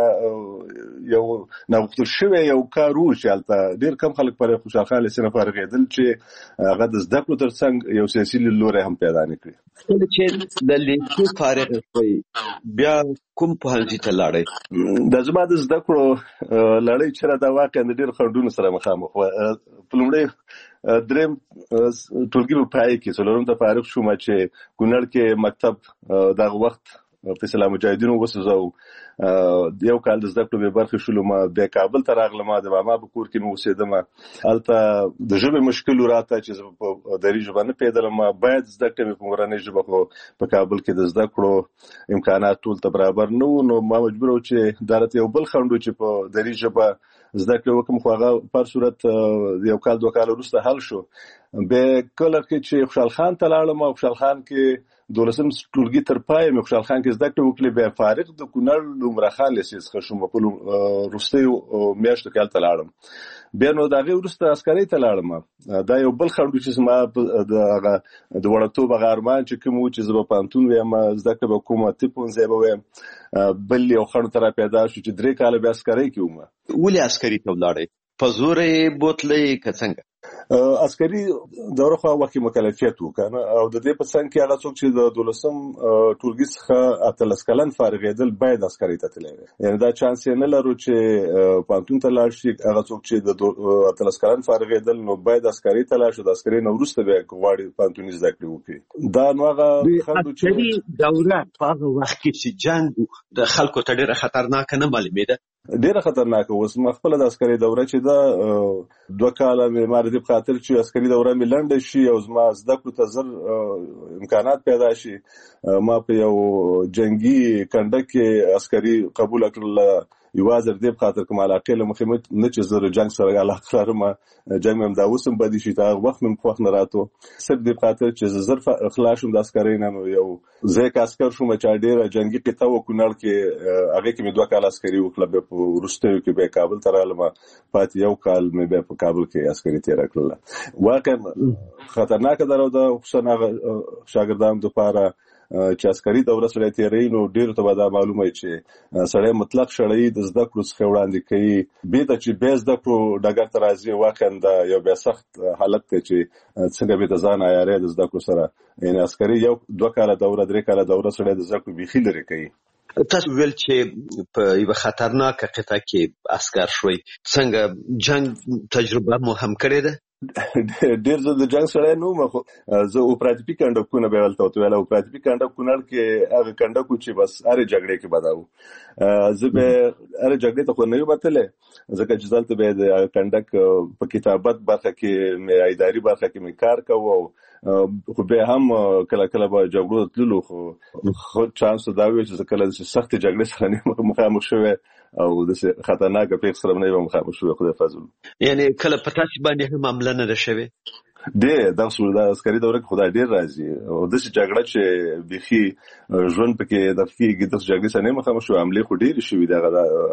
یو ناغوښتل شوی یو کار و چې هلته ډېر کم خلک پر خوشحال خان لیسې نه فارغېدل چې هغه د زده کړو تر څنګ یو سیاسي لیدلوری هم پیدا نه کړي. کله چې د لیسې فارغ شوئ بیا کوم پوهنځي ته لاړئ؟ دا زما د زده کړو لړۍ چې را ده واقعا د ډېرو خنډونو سره مخامخ وه. په لومړی درېیم ټولګي په پای کې څلورم ته فارغ شوم چې کونړ کې مکتب دغه وخت فیصله مجاهدینو وسوځاوه. یو کال د زده کړو بې برخې شولم. بیا کابل ته راغلم. د ماما په کور کې مې اوسېدم. هلته د ژبې مشکل و راته چې زه په دري ژبه نه پوهېدلم. باید زده کړې مې په مورنۍ ژبه، خو په کابل کې د زده کړو امکانات ټول ته برابر نه وو. نو ما مجبور وم چې دا راته یو بل خنډ و چې په دري ژبه زده کړې وکړم، خو هغه په هر صورت یو کال دوه کاله وروسته حل شو. بیا کله چې خوشحال خان ته لاړم او خوشحال خان کې دولسم ټولګي تر پایه مې خوشحال خان کې زده کړې وکړې. بیا فارغ د کونړ لومړه خان لیسې څخه شوم. په وروستیو میاشتو کې هلته لاړم. بیا نو د هغې وروسته عسکرۍ ته لاړم. دا یو بل خنډ و چې زما د هغه د وړکتوب هغه ارمان چې کوم و چې زه به پوهنتون ویم، زده کړې به کوم، طب پوهنځی به ویم. بل یو خنډ ته را پیدا شو چې درې کاله بیا عسکرۍ کې وم. ولې عسکري ته ولاړئ؟ په زوره یې بوتلئ که څنګه؟ عسکري دوره خو هغه وخت مکلفیت و کنه، او د دې په څنګ کې هغه څوک چې د دولسم ټولګي څخه اتلس کلن فارغېدل باید عسکري ته تللی وي. یعنې دا چانس یې نه لرو چې پوهنتون ته لاړ شي. هغه څوک چې د اتلس کلن فارغېدل نو باید عسکري ته لاړ شي. د عسکري نه وروسته بیا غواړي پوهنتوني زده کړې وکړي. دا نو هغه عسکري دوره په هغه وخت کې چې جنګ د خلکو ته ډېره خطرناکه نه معلومېده؟ ډېره خطرناکه اوس ما خپله د عسکري دوره چې ده دوه کاله مې ما د دې په خاطر چې عسکري دوره مې لنډه شي او زما زده کړو ته زر امکانات پیدا شي، ما په یو جنګي کنډه کې عسکري قبوله کړله. یوازې دې په خاطر کوم علاقه له مخې نه چې زه جنگ سره علاقه لرم جنگ مم دا اوسم بدی شي دا وخت مم په وخت نه راتو صرف دې په خاطر چې زر خلاصوم د عسکرۍ نه نو یو زه کا عسكر شوم چې ډېر جنگي قطعه وکړل کې هغه کې مې دوه کال عسکري وکړل په ورستیو کې به کابل ته رالم پات یو کال مې به په کابل کې عسکري تیر کړل واقعا خطرناک درو د حسین شاګردانو لپاره چې عسکري دوره سره تیرې نو ډېر ته دا معلومه چې سړی مطلق شړې د زده کړو څخه وړاندې کوي به د چې به زده کړو ډګر ته راځي واقعا دا یو بیا سخت حالت دی چې څنګه به د ځان عیارې د زده کړو سره یعنی عسکري یو دوه کاله دوره درې کاله دوره سره د زده کړو بيخي لري کوي. تاسو ویل چې په یو خطرناک قطعه کې عسكر شوي څنګه جنگ تجربه مو هم کړې ده؟ ډېر زه د جنگ سره نو مخ زه اپراتیپي کندکونه به ولته تو ویل اپراتیپي کندکونه کې هغه کندکو چې بس هر جګړه کې بداو زه به هر جګړه ته خو نه وبتله ځکه چې ځلته به د کندک په کتابت برخه کې مې اداري برخه کې مې کار کوو خو به هم کله کله به جګړو تللو خو خو چانس دا وی چې کله سخت جګړه سره نه مخامخ شوه او د خطرناک پیښ سره نه مخامخ شوه خدای فضل یعنی کله پتاچ باندې هم عمل نه شوه دې د څو د عسکري دوره کې خدای ډیر راضي او د څه جګړه چې بيخي ژوند پکې د فکیږي د جګړې سره نه مخامخ شو عملي خو ډیر شوې دغه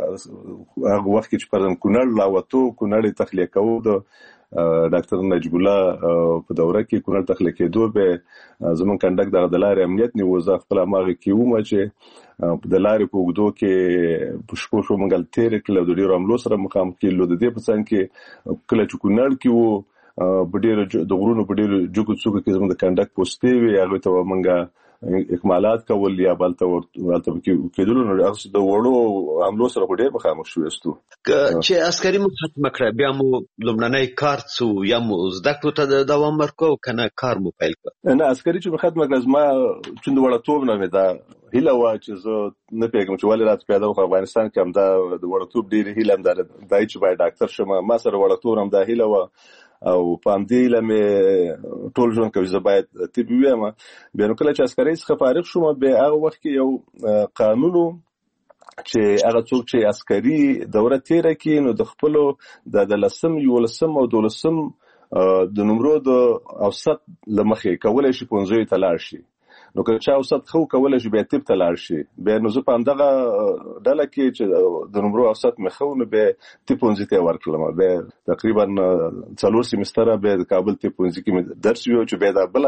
هغه وخت چې پرم کونړ لا وته کونړ تخلیه کوو د ډاکټر نجیب الله په دوره کې کونړ تخلیه کېدو به زمون کندک د دلارې امنیت نیو ځ خپل ماغه کیو ما چې په دلارې په وګدو کې پښپو شو منګل تیر کله د ډیرو عملو سره مخامخ کېلو د دې په څنګه کې کله چې کونړ کې وو په ډیرو د غرونو په ډیرو جګو څوک کې زموږ د کندک پوسټي وی هغه ته منګه اکمالات کول یا بلته ورته کېدل نو هغه د وړو عملو سره په ډیر مخامخ شو استو چې عسکري مو ختم کړ بیا مو لومړنۍ کار څو یا مو زده کړو ته دوام ورکو کنه کار مو پیل کړ نه عسکري چې ختم کړ ما چې د وړتوب نه مې دا هیله وا چې زه نه پیګم چې ولې رات پیدا و افغانستان کې هم دا د وړتوب ډیر هیله هم ده دای چې باید ډاکټر شم ما سره وړتوب هم دا هیله وا او پام دی لمه ټول ژوند کوي زه باید طبي ویم بیا نو کله چې عسکري څخه فارغ شوم به هغه وخت کې یو قانون چې هغه څوک چې عسکري دوره تیره کې نو د خپل د لسم یو لسم او دولسم د نمرو د اوسط لمخې کولای شي پونځوي تلار شي نو که چا اوسط خو کولای شي به تپ تلار شي به نو زه په همدغه ډله کې چې د نمرو اوسط مخو نو به تپونځي ته ورکړم به تقریبا څلور سیمستر به د کابل تپونځي کې درس ویو چې به دا بل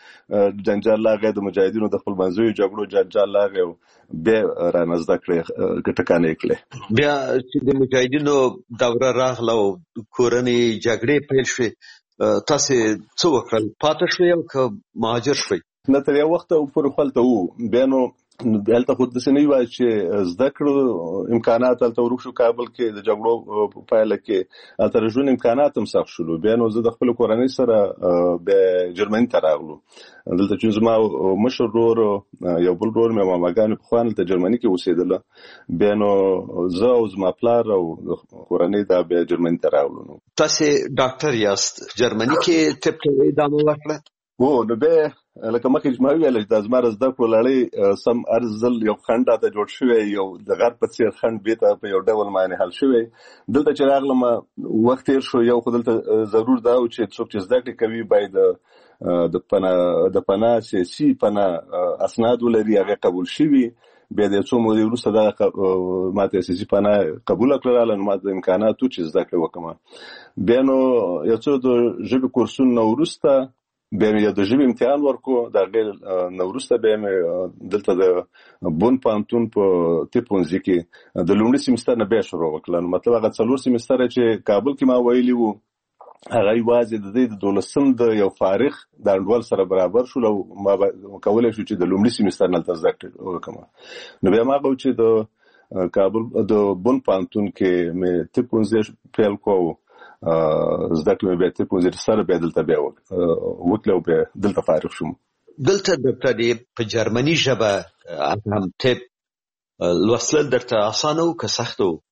جنجال لاغه د مجاهدینو د خپل منځوي جګړو جنجال لاغه به را نزد کړې کټکانې کړې بیا چې د مجاهدینو دوره راغله او کورنۍ جګړې پیل شوې تاسو څه وکړل پاتې شوې او که مهاجر شوې نه تر یو وخت پر خپلته وو بیا نو دلته خود د سنوي وای چې زده کړو امکانات تل ورو شو کابل کې د جګړو پایله کې اترجون امکانات هم سخت شول بیا نو زه د خپل کورنۍ سره به جرمني ته راغلو دلته چې زما مشر ورور یو بل ورور مې ماماګان په خوان ته جرمني کې اوسېدل بیا نو زه او زما پلار او کورنۍ دا به جرمني ته راغلو تاسو ډاکټر یاست جرمني کې طب ته ادامه ورکړه وو نو به لکه مخکې چې ما ویل چې د زما زده کړو لړۍ سم ارزل یو خنډ ته جوړ شوی یو د غر په څیر خنډ بیته په یو ډول معنی حل شوی دلته چې راغلم وخت تیر شو یو خدلته ضرور دا چې څوک چې زده کړي کوي باید د پنا د پنا سیاسي پنا اسناد ولري هغه قبول شي بیا د څو مو وروسته دا ماته سیاسي پنا قبول کړل نو ماته امکانات چې زده کړي وکم بیا نو یو څو د ژبې کورسونو وروسته به مې د ژبې امتحان ورکو دا غیر نورسته به مې دلته د بون پانتون په تپونځي کې د لومړي سیمستر نه به شروع وکړل مطلب هغه څلور سیمستر چې کابل کې ما ویلی وو هغه یوازې د دې د دولسم د یو فارغ د انډول سره برابر شو او ما کولای شو چې د لومړي سیمستر نه تاسو ډاکټر وکم نو بیا ما غو چې د کابل د بون پانتون کې مې تپونځي پیل کوو زده کړم به ته په زیر سره به دلته به وکړو به دلته فارغ شوم دلته د په جرمني ژبه هم ته لوستل درته اسانه او که سخت وو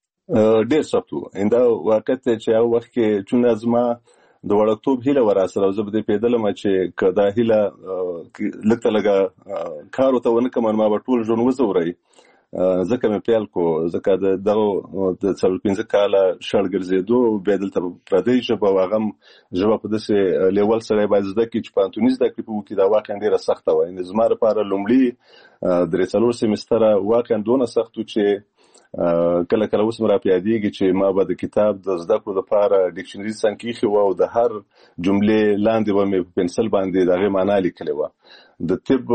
ډېر سخت وو انده وخت چې هغه وخت کې چون ازما د وړتوب هیله وراسره زه به پیدلم چې کدا هیله لکه لګه کار وته ونه کوم ما ټول ژوند وزوري ځکه مې پیل کو ځکه د دغه د څلور پنځه کاله شړ ګرځېدو بیا دلته پردۍ ژبه او هغه ژبه په داسې لیول سره باید زده کړي چې پوهنتوني زده کړې په وکړي دا واقعا ډېره سخته وه. یعنې زما لپاره لومړي درې څلور سیمستره واقعا دونه سخت و چې کله کله اوس مې را په یادېږي چې ما به د کتاب د زده کړو دپاره ډکشنري څنګ کښې وه او د هر جملې لاندې به مې په پنسل باندې د هغې معنا لیکلې وه. د طب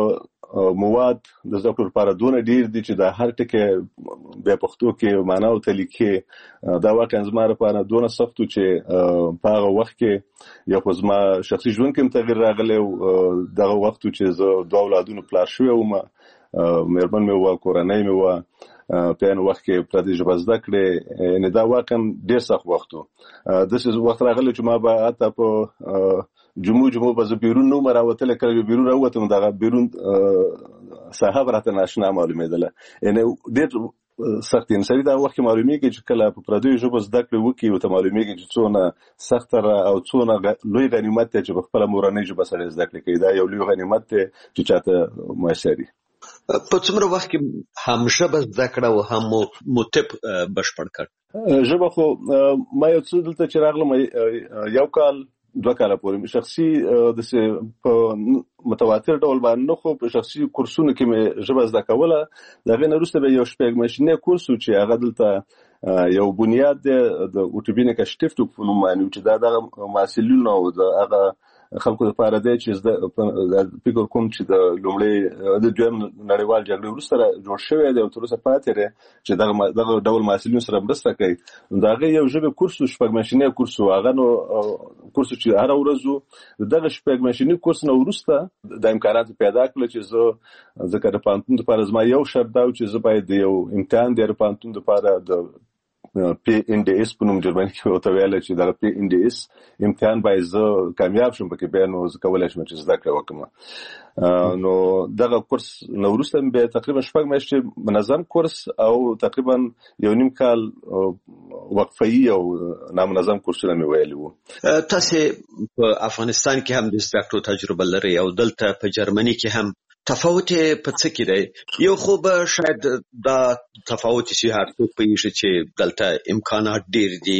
مواد د زده کړو لپاره دونه ډېر دي چې دا هر ټکی بیا پښتو کې معنا ورته لیکې دا واقعا زما لپاره دونه سخت و چې په هغه وخت کې یو خو زما شخصي ژوند کې هم تغیر راغلی و. دغه وخت و چې زه دوه اولادونو پلار شوی وم، مېرمن مې وه، کورنۍ مې وه، په یعنې وخت کې پردۍ ژبه زده کړې. یعنې دا واقعا ډېر سخت وخت و. داسې وخت راغلی چې ما به حتی په جمعو جمعو به زه بیرون نه وم راوتلی، کله چې بیرون راووتم دغه بیرون ساحه به راته ناشنا معلومېدله. یعنې ډېر سخت یعنې سړي دا وخت کې معلومېږي چې کله په پردیو ژبو زده کړې وکړي ورته معلومېږي چې څونه سخته او څونه لوی غنیمت دی چې په خپله مورنۍ ژبه سړی زده کړې کوي. دا یو لوی غنیمت دی چې چاته میسر وي. په څومره وخت کې هم ژبه زده کړه او هم مو طب بشپړ کړ؟ ژبه خو ما یو څه دلته چې راغلم یو کال دوه کاله پورې شخصي داسې په متواتر ډول باندې نه، خو په شخصي کورسونو کې مې ژبه زده کوله. د هغې نه وروسته بیا یو شپږ میاشتنی کورس و چې هغه دلته یو بنیاد دی د اوټوبینکه شټیفټوک په نوم باندې چې دا دغه محصلینو او د هغه خلکو لپاره دی چې فکر کوم چې د لومړۍ د دویم نړیوال جګړې وروسته جوړ شوی دی او تر اوسه پاتې دی چې دغه دغه ډول محصلینو سره مرسته کوي. د هغې یو ژبې کورس و، شپږ میاشتنی کورس و. هغه نو کورس چې هره ورځ و. د دغه شپږ میاشتني کورس نه وروسته دا امکانات پیدا کړل چې زه ځکه د پوهنتون دپاره زما یو شرط دا و چې زه باید د یو امتحان دی د پوهنتون دپاره د پی ان ډي اس په نوم جرمني کې ورته ویلی چې دغه پی ان ډي اس امتحان باید زه کامیاب شم پکې، بیا نو زه کولی شم چې زده کړه وکړم. نو دغه کورس نه وروسته مې بیا تقریبا شپږ میاشتې منظم کورس او تقریبا یو نیم کال وقفه‌یي او نامنظم کورسونه مې ویلي وو. تاسې په افغانستان کې هم د زده کړو تجربه لرئ او دلته په جرمني کې هم. تفاوت په څه کې دی؟ یو خو به شاید دا تفاوت شي هر څوک پوهېږي چې دلته امکانات ډېر دي،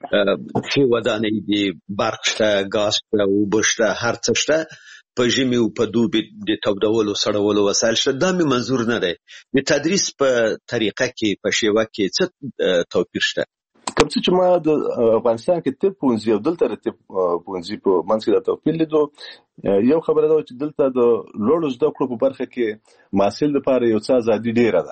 ښې ودانۍ دي، برق شته، ګاز شته، اوبه شته، هر څه شته. په ژمي او په دوبي د تودولو سړولو وسایل شته. دا مې منظور نه دی. د تدریس په طریقه کې په شیوه کې څه توپیر شته؟ کوم څه چې ما د افغانستان کې طب پوهنځي او دلته د طب پوهنځي په منځ کې دا توپیر لیدو. یو خبره دا چې دلته د لوړو زده کړو په برخه کې محصل لپاره یو څه ازادي ډېره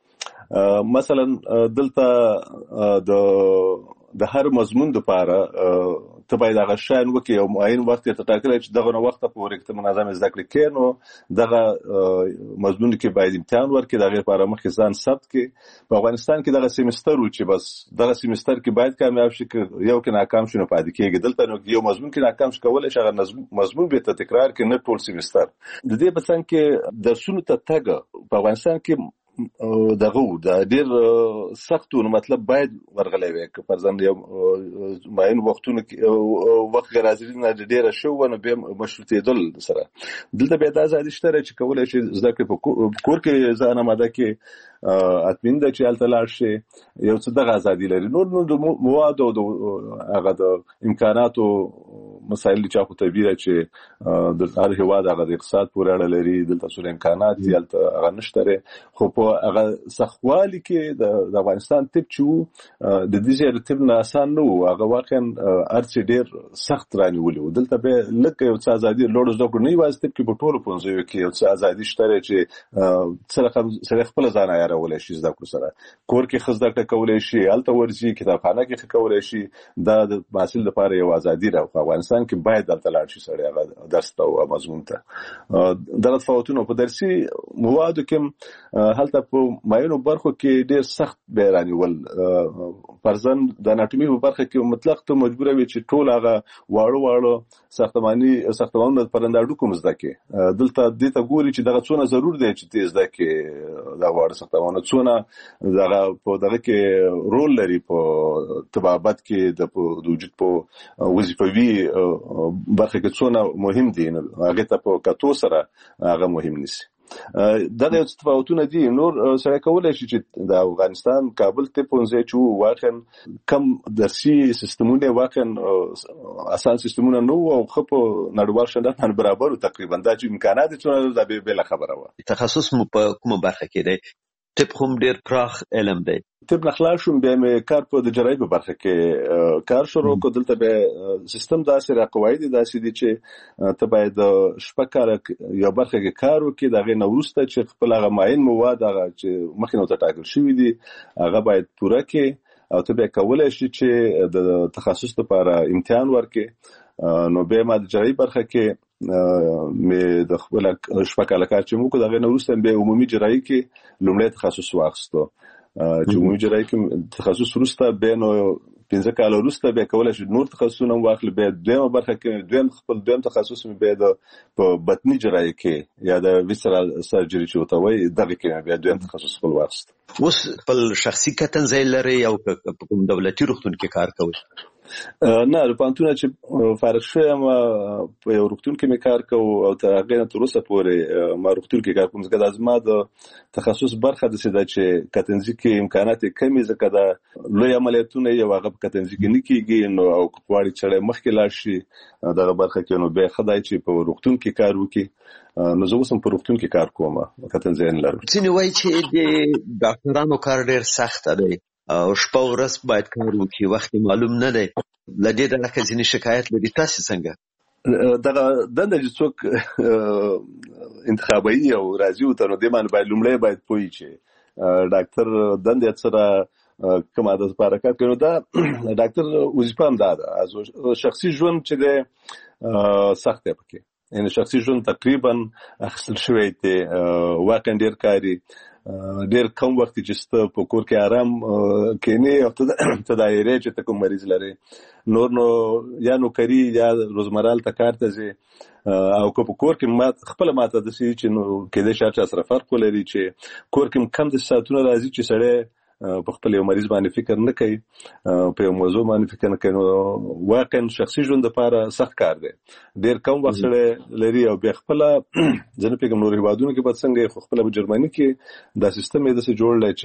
ده. مثلا دلته د د هر مضمون لپاره ته باید هغه شیان وکړې او معین وخت یې ته ټاکلی چې دغه وخته پورې که ته منظم زده کړې کوې نو دغه مضمون کې باید امتحان ورکړې، د هغې لپاره مخکې ځان ثبت کړې. په افغانستان کې دغه سیمستر و چې بس دغه سیمستر کې باید کامیاب شي، که یو کې ناکام شي نو پاتې کېږي. دلته نو یو مضمون کې ناکام شي کولی شي هغه مضمون بېرته تکرار کړي، نه ټول سیمستر. د دې په څنګ کې درسونو ته تګ په افغانستان کې دغه د ډېر سخت و، نو مطلب باید ورغلی وی. که فرضاً یو معین وختونو کې وخت غیر نه ډېره شوې وه نو بیا مشروطېدل سره. دلته بیا دا ازادي شته چې کولی شي زده کړې په کور کې ځان اماده کړي، اطمین ده چې هلته لاړ شي، یو څه دغه ازادي لري. نور نو د موادو او د هغه د امکاناتو مسایل دي چې خو طبیعي ده چې د هر هېواد هغه د اقتصاد پورې اړه لري. دلته څومره امکانات دي هلته هغه نشته دی. خو په هغه سختوالي کې د افغانستان طب چې و د دې ځای طب نه اسان نه و، هغه واقعا هر څه ډېر سخت رانیولي وو. دلته بیا لږ یو څه ازادي لوړو زده کړو نه یوازې طب کې په ټولو پوهنځیو کې یو څه ازادي شته دی چې سړی خپله ځان عیارولی شي زده کړو سره. کور کې ښه زده کړه کولی شي، هلته ورځي کتابخانه کې ښه کولی شي. دا د محصل لپاره یو ازادي ده. په افغانستان کې باید هلته لاړ شي سړی هغه درس ته او مضمون ته. دغه تفاوتونه په درسي موادو کې هلته په معینو برخو کې ډېر سخت بیا رانیول. فرضاً د اناټومي په برخه کې مطلق ته مجبوره وي چې ټول هغه واړه واړه ساختماني ساختمانونه د پرنداډوکو هم زده کړې. دلته دې ته ګوري چې دغه څونه ضرور دی چې ته زده کړې دغه واړه ساختمانونه څونه دغه په دغه کې رول لري په طبابت کې د وجود په وظیفوي برخه کې څونه مهم دي. هغې ته په کتو سره هغه مهم نیسي. دغه تفاوتونه دي. نور سره کولای شي چې د افغانستان کابل ته پونځه چې واقعا کم درسي سیستمونه واقعا اساس سیستمونه نو او خپ نړیوال شندات باندې برابر تقریبا دا چې امکانات څونه د به بل خبره و. تخصص مو په کومه برخه کې دی؟ طب هم ډیر پراخ علم دی. طب نخلاص شوم بیا مې کار په د جراحي په برخه کې کار شروع کړ. دلته به سیستم داسې را قواعد داسې دي چې ته باید شپږ کال یا برخه کې کار وکړې، دغه نو وروسته چې خپل هغه معین مواد هغه چې مخکې نو ته ټاکل شوی دي هغه باید پوره کړې او ته به کولای شي چې د تخصص لپاره امتحان ورکړې. نو به ما د جراحي برخه کې مې د خپل شپږ کال کار چې موږ دغه نو وروسته به عمومي جراحي کې لومړی تخصص واخیستو. چې عمومي جراحي کې تخصص وروسته به نو پنځه کال وروسته به کولای شي نور تخصصونه واخلي. به دویمه برخه کې دویم خپل دویم تخصص مې به د په بطني جراحي کې یا د ویسرال سرجري چې وته وي دغه کې به دویم تخصص خپل واخیست. اوس خپل شخصي کتنځای لري او کوم دولتي روغتون کې کار کوي؟ نه، د پانتونه چې فارغ شوم په یو روغتون کې مې کار کوم او تر هغه نه تر اوسه پورې ما روغتون کې کار کوم. ځکه د ما د تخصص برخه د سده چې کتنځي کې امکانات کمی، ځکه د لوی عملیاتونه یو هغه په کتنځي کې نه کیږي. نو او کوړی چې مخکې لاړ شي دغه برخه کې نو به خدای چې په روغتون کې کار وکړي. نو زه اوسم په روغتون کې کار کوم، کتنځي نه لرم. ځینې وایي چې د ډاکټرانو کار ډیر سخت دی او شپه ورځ باید کار وکړي، وخت معلوم نه دی. لدې د لکه ځینې شکایت لري، تاسو څنګه؟ دغه دنده چې څوک انتخابي او راځي ته نو د مان باید لومړی باید پوي چې ډاکټر دنده سره کوم عادت حرکت کوي. دا ډاکټر وظیفه هم ده. شخصي ژوند چې ده سخت دی پکې، یعنی شخصي ژوند تقریبا اخیستل شوی دی. واقعا ډیر کاری، ډیر کم وخت چې ست په کور کې آرام کینی او ته د ایرې چې ته کوم مریض لري نور نو یا نو کری یا روزمرال ته کار ته ځي او کو په کور کې ما خپل ماته د سې چې نو کې د شاته سره فرق لري چې کور کې کم د ساعتونو راځي چې سړی په خپل یو مریض باندې فکر نه کوي، په یو موضوع باندې فکر نه کوي. واقعا شخصي ژوند لپاره سخت کار دی، ډیر کم وخت سره لري. او بیا خپل ځنه پیګم نور هیوادونو کې په څنګه خپل په جرمني کې دا سیستم یې د څه جوړل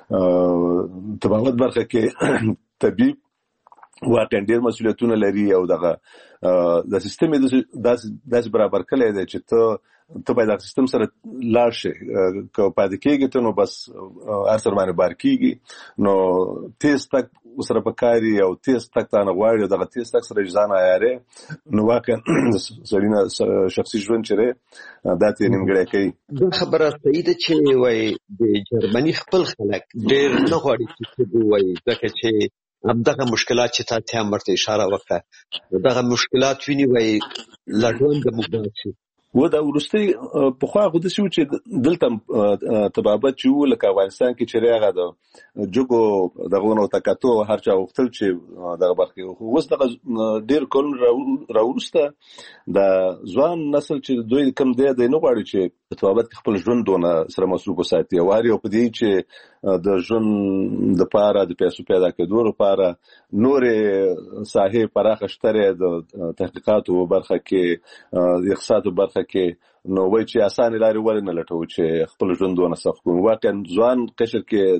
چې تبعات برخه کې طبيب واقعا ډیر مسؤلیتونه لري او دغه د سیستم یې داس برابر کړی دی چې ته ته باید د سیستم سره لاړ شي. که پاتې کېږي ته نو بس هر سر باندې بار کېږي نو تیز تک سره پکاري او تیز تک ته نه غواړي دغه تیز تک سره ځان عیارې نو واقعا سړی نه شخصي ژوند چره دا ته نیمګړی کوي. دا خبره صحیح ده چې وایي د جرمني خپل خلک ډېر نه غواړي چې وایي ځکه چې همدغه مشکلات چې تاسو هم ورته اشاره وکړه دغه مشکلات ویني وایي لږون د موږ شي و دا ورستي په خوا غو د شو چې دلته تبابت چې لکه افغانستان کې چې راغی د جوګو دغه نو تکاتو هر چا وختل چې دغه برخه اوس دغه ډیر کول راورسته د ځوان نسل چې دوی کم دی د نه غواړي چې تبابت خپل ژوند دونه سره مصروف وساتي او هر یو په دې چې د ژوند د پاره د پیسو پیدا کېدو لپاره نورې ساحې پراخه شتره د تحقیقاتو برخه کې د اقتصاد برخه کې نو وای چې اسانه لاري ول نه لټو چې خپل ژوندونه سخت کوم. واقعا ځوان قشر کې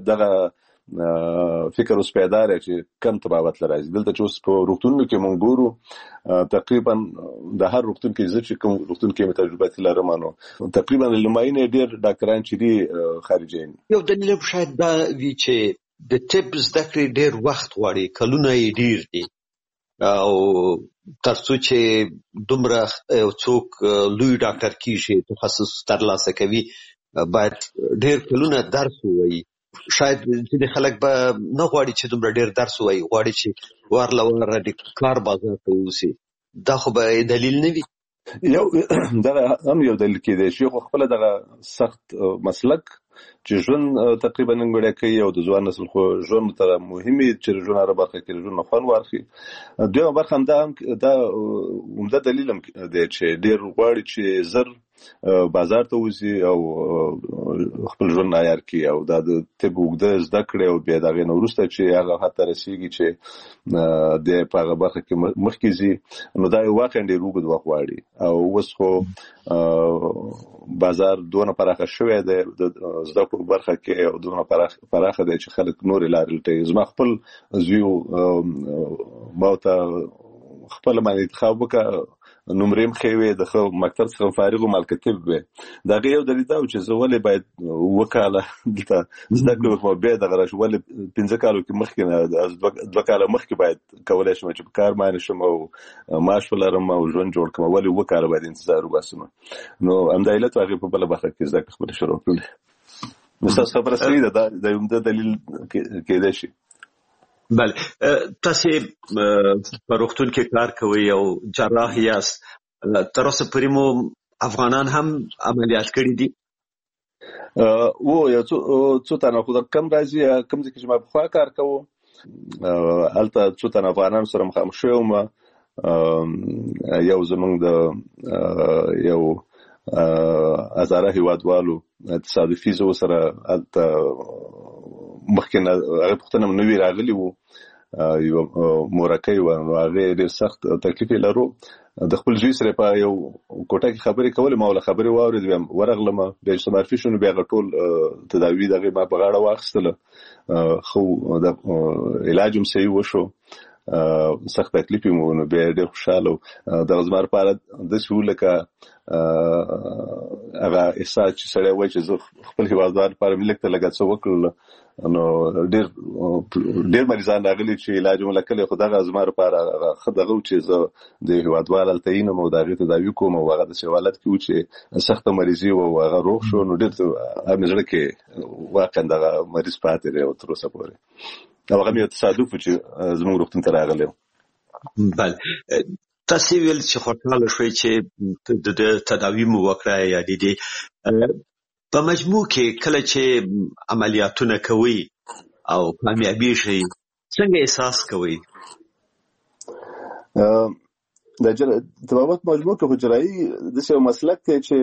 دغه فکر اوس پیدا لري چې کم تبعات لري. دلته چې اوس په روغتونونو کې مونږ ګورو تقریبا د هر روغتون کې ځکه چې کوم روغتون کې تجربه لرم نو تقریبا لماینه ډیر ډاکټران چې دي خارجین. یو دلیل شاید دا وی چې د طب زده کړې ډیر وخت غواړي، کلونه یې ډیر دي او ترڅو چې دومره څوک لوی ډاکټر کیږي تخصص ترلاسه کوي باید ډیر کلونه درس ووایي. شاید ځینې خلک به نه غواړي چې دومره ډیر درس ووایي، غواړي چې ورله ورله د کار بازار ته ووسي. دا خو به دلیل نه وي. یو دغه هم یو دلیل کېدای شي خو خپل دغه سخت مسلک چې ژوند تقریبا ننګړی کوي او د ځوان نسل خو ژوند ته مهمه چې ژوند هر برخه کې ژوند خوان ورخي. دویمه برخه هم دا دا عمده دلیل هم دی چې ډیر غواړي چې زر بازار ته وځي او خپل ژوند عیار کړي او دا د طب اوږده زده کړې او بیا د هغې نه وروسته چې هغه حد ته رسېږي چې د په هغه برخه کې مخکې ځي نو دا یو واقعا ډېر اوږد وخت غواړي او اوس خو بازار دونه پراخه شوی دی د زده کړو برخه کې او دونه پراخه دی چې خلک نورې لارې لټوي. زما خپل زوی ما ته خپل باندې انتخاب وکړه نمرې مې ښې وې د ښه مکتب څخه فارغ وم الکتب وې د هغې یو دلیل دا و چې زه ولې باید اووه کاله دلته زده کړې وکړم بیا دغه راشم ولې پنځه کالو کې مخکې نه دوه کاله مخکې باید کولی شم چې په کار باندې شم او معاش ولرم او ژوند جوړ کړم ولې اووه کاله باید انتظار وباسم نو همدا علت و هغې په بله برخه کې زده کړې خپلې شروع کړلې. نو ستاسو خبره صحیح ده دا د عمده دلیل کېدای شي. بله تاسې په روغتون کې کار کوئ او جراح یاست تر اوسه پورې مو افغانان هم عملیات کړي دي؟ و یو څو تنه خو کم راځي کوم ځای کې چې ما پخوا کار کوو هلته څو تنه افغانانو سره مخامخ شوی وم. یو زموږ د یو هزاره هیوادوالو تصادفي زه ورسره هلته مخکې نه هغې پوښتنه م نوي راغلي وو یوه مورکۍ وه نو هغې ډېر سخت تکلیف یې لرو د خپل زوی سره په یو کوټه کې خبرې کولې ما وله خبرې واورېد بیا ورغلم بیا چې معرفي شو نو بیا هغه ټول تداوي د هغې ما په غاړه واخیستله ښه د علاج هم صحیح وشو سخت تکلیف یې مو نو بیا ډېر خوشحاله و دغه زما لپاره داسې و لکه هغه احساس چې سړی وایي چې زه خپل هېوادوال لپاره مې لږ ته لږه څه وکړل نو ډېر ډېر مریضان راغلي چې علاج مو لکلی خو دغه زما لپاره هغه ښه دغه و چې زه د هېوادوال هلته ینم او د هغې تداوي کوم او هغه داسې حالت کې و چې سخته مریضي و او هغه روغ شو نو ډېر مې زړه کې واقعا دغه مریض پاتې دی او تر اوسه پورې او هغه مې یو تصادف و چې زموږ روغتون ته راغلی و. بله تاسې ویل چې خوشحاله شوئ چې د تداوي مو وکړه یا د دې په مجموع کې کله چې عملیاتونه کوئ او کامیابیږئ څنګه احساس کوئ؟ د طبابت مجموع کې حجرایي داسې یو مسلک دی چې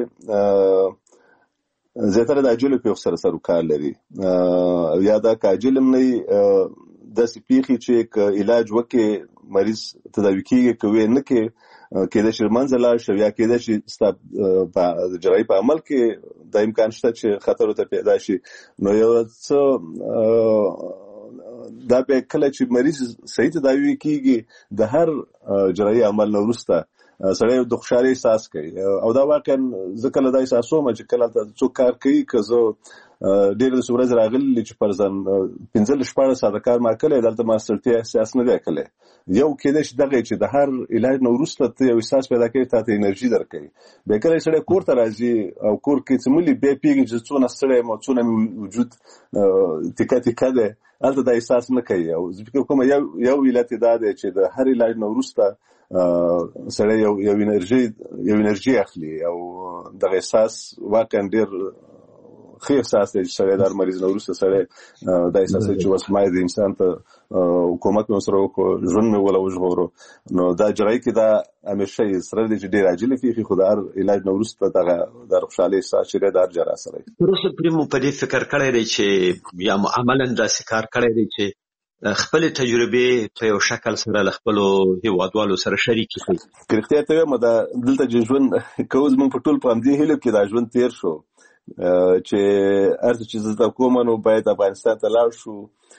زیاتره د عاجلو پیښو سره سر کار لري یا دا که عاجل هم نه وي داسې پیښې چې که علاج وکړې مریض تداوي کېږي که ویې نه کړې کېدای شي له منځه لاړ شي یا کېدای شي ستا د جراحي په عمل کې دا امکان شته چې خطر ورته پیدا شي نو یو څه دا بیا کله چې مریض صحیح تداوي کېږي د هر جراحي عمل نه وروسته سړی د خوشحالۍ احساس کوي او دا واقعا زه کله دا احساسوم چې کله څوک کار کوي که زه ډېرې داسې ورځې راغلي چې فرضاً پنځلس شپاړس ساعته کار ما کلی دلته ما ستړتیا احساس نه دی کلی یو کېدای شي دغه چې د هر علاج نه وروسته ته یو احساس پیدا کوي تا ته انرژي درکوي بیا کله سړی کور ته راځي او کور کې څه ملي بیا پوهېږي چې څونه ستړی یم او څونه مې وجود تیکه تیکه دی هلته دا احساس نه کوي او زه فکر کوم یو یو علت یې دا دی چې د هر علاج نه وروسته سړی یو یو انرژي یو انرژي اخلي او دغه احساس واقعا ډېر ښه احساس دی چې سړی د هر مریض نه وروسته سړی دا احساس دی چې اوس ما د انسان ته کومک مې ورسره وکړو ژوند مې وله وژغورو نو دا جراحي کې دا همیشه یې سره دی چې ډېر عاجلې پېښې خو د هر علاج نه وروسته دغه د خوشحالۍ احساس چې دی د هر جراح سره وي. تر اوسه پورې مو په دې فکر کړی دی چې یا مو عملاً داسې کار کړی دی چې خپلې تجربې په یو شکل سره له خپلو هېوادوالو سره شریکې کړي؟ که رښتیا ته ویم دا دلته چې ژوند کوو زموږ په ټول په همدې هیلو کې دا ژوند تېر شو چې هر څه چې زده کوم نو باید افغانستان ته لاړ شو.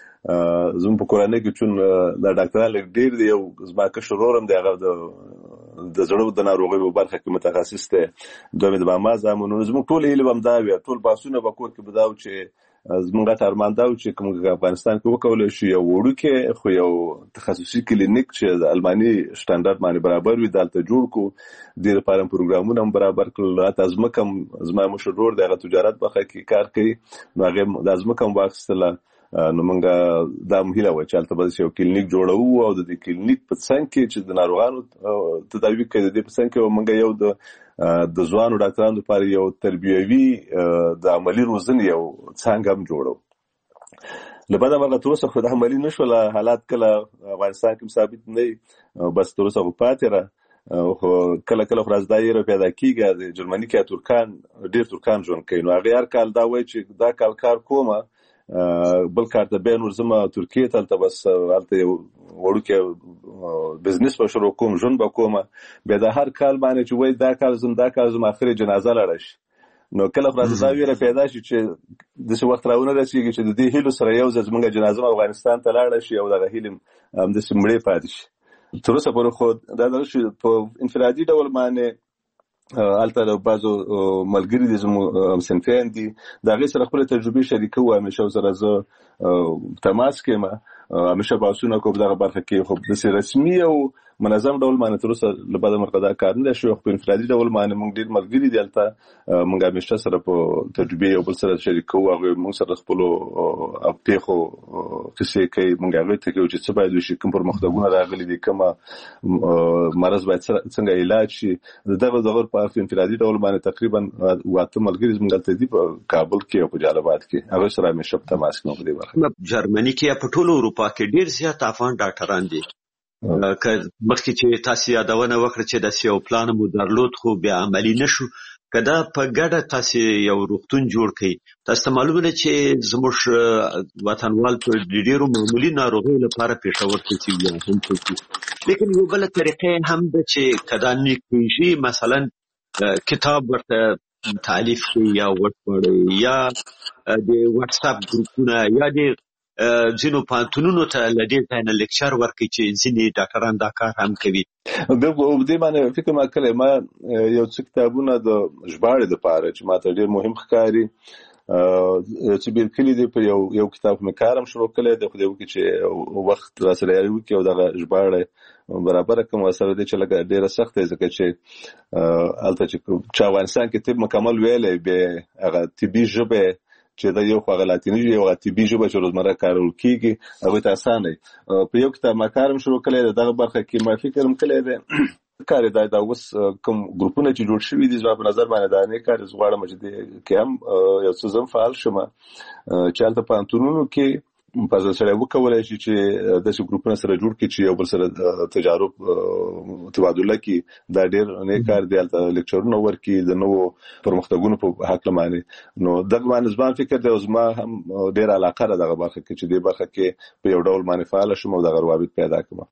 زموږ په کورنۍ کې چون دا ډاکټران لږ ډېر دی یو زما کشر ورور هم دی هغه د د زړه د ناروغیو په برخه کې متخصص دی دوی مې د ماما زامن نو زموږ ټول هیلې به همدا وي ټول بحثونه به کور کې به دا و چې زموږ غټ ارمان دا و چې کوم افغانستان کې وکولی شو یو وړوکی خو یو تخصصي کلینیک چې د الماني شټنډرډ باندې برابر وي دلته جوړ کړو دې لپاره هم پروګرامونه هم برابر کړل حتی ځمکه هم زما مشر ورور دی هغه تجارت برخه کې کار کوي نو هغې دا ځمکه هم واخیستله نو موږ دا هم هیله وه چې هلته به یو کلینیک جوړوو او د دې کلینیک په څنګ کې چې د ناروغانو تداوي کوي د دې په څنګ کې به موږ یو د د ځوانو ډاکټرانو لپاره یو تربیوي د عملي روزنې یو څانګه هم جوړو. له بده مرغه تر اوسه خو د عملي نه شوله حالات کله افغانستان کې ثابت نه وي بس تر اوسه خو پاتې را کله کله فرضدایي را پیدا کیږي د جرمني کې ترکان ډیر ترکان ژوند کوي نو هغه هر کال دا وایي چې دا کال کار کومه بل کار ته به نور زما ترکیه ته تل بس البته وړوکې بزنس په شروع کوم ژوند به کومه به دا هر کال باندې چې وایي دا کال زم دا کال زم اخري جنازه لاړ شي نو کله فرضدایي را پیدا شي چې د څه وخت راونه رسیږي چې د دې هیلو سره یو ځل زمونږ جنازه افغانستان ته لاړ شي او دا هیلم هم د سیمړې پاتې شي تر اوسه پورې خو دا د په انفرادي ډول باندې الته د بازو ملګری دي زموږ سنفیان دي دا غي سره خپل تجربه شریکو همیشه سره زه تماس کوم همیشه باسونه کوم دغه برخه کې خو د رسمي او منظم ډول باندې تر اوسه له بعد مرکزه کار نه شو خو انفرادي ډول باندې موږ ډیر ملګری دي الته موږ همیشه سره په تجربه او بل سره شریکو او موږ سره خپل اپیخو کیسې کوي موږ هغه ته کوي چې څه باید وشي کوم پرمختګونه راغلي دي کومه مرز باید څنګه علاج شي دغه دغه په انفرادي ډول باندې تقریبا واته ملګری موږ ته دي په کابل کې او په جلال کې هغه سره همیشه په تماس کې موږ دي ورته جرمني کې په ټولو اروپا کې ډیر زیات افغان ډاکټران دي که مخکې چې تاسو یادونه وکړه چې د سیو پلان مو درلود خو بیا عملی نشو کدا په ګډه تاسو یو روغتون جوړ کړئ تاسو معلومه ده چې زموږ وطنوال په ډیرو معمولی ناروغیو لپاره پېښور ته ځي هم کوي لیکن یو بل طریقې هم د چې کدا نیکوي مثلا کتاب ورته تالیف یا ورته یا د واتس اپ ګروپونه یا د ځینو پانتونونو ته لدې ځای نه لیکچر ورکړي چې ځینې ډاکټران دا کار هم کوي د دې باندې فکر ما کړی ما یو څه کتابونه د ژباړې لپاره چې ما ته ډېر مهم ښکاري چې بالکل دې په یو یو کتاب مې کارم شروع کړی د خو دې وکړي چې وخت را سره یو کې او دغه ژباړې برابر کوم سره دې چې لګ ډېر سخت دی ځکه چې البته چې چا افغانستان کې طب مکمل ویلې به هغه طبي ژبه چې دا یو خو غلطینی یو طبي ژبه چې روزمره کارول کیږي هغه ته اسانه په یو کتاب ما کارم شروع کړی دغه برخه کې ما فکرم کړی دی کار دا دا اوس کوم ګروپونه چې جوړ شوي دي زما په نظر باندې دا نه کار زغواړم چې د کې هم یو څه زم فعال شم چې البته په انتونونو کې په ځای سره وکولای شي چې د څو ګروپونو سره جوړ کړي چې یو بل سره تجارب تبادله کې دا ډېر نه کار دی البته لیکچرونه ورکي د نو پرمختګونو په حق لمانه نو دغه باندې ځان فکر دی اوس ما هم ډېر علاقه را دغه برخه کې چې د برخه کې په یو ډول باندې فعال شوم او دغه روابط پیدا کړم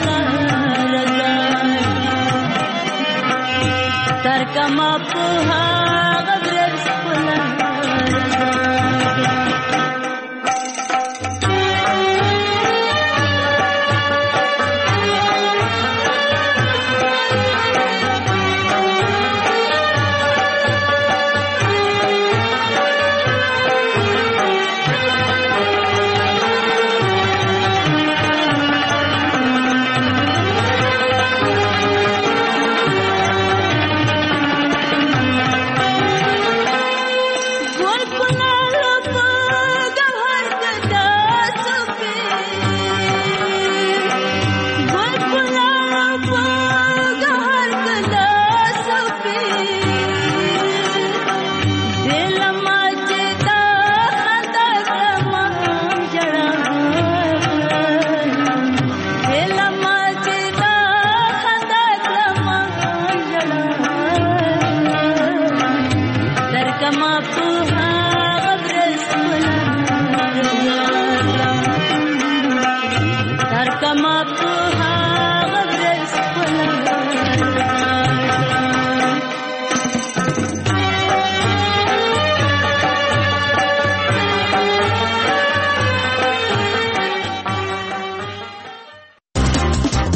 Come up,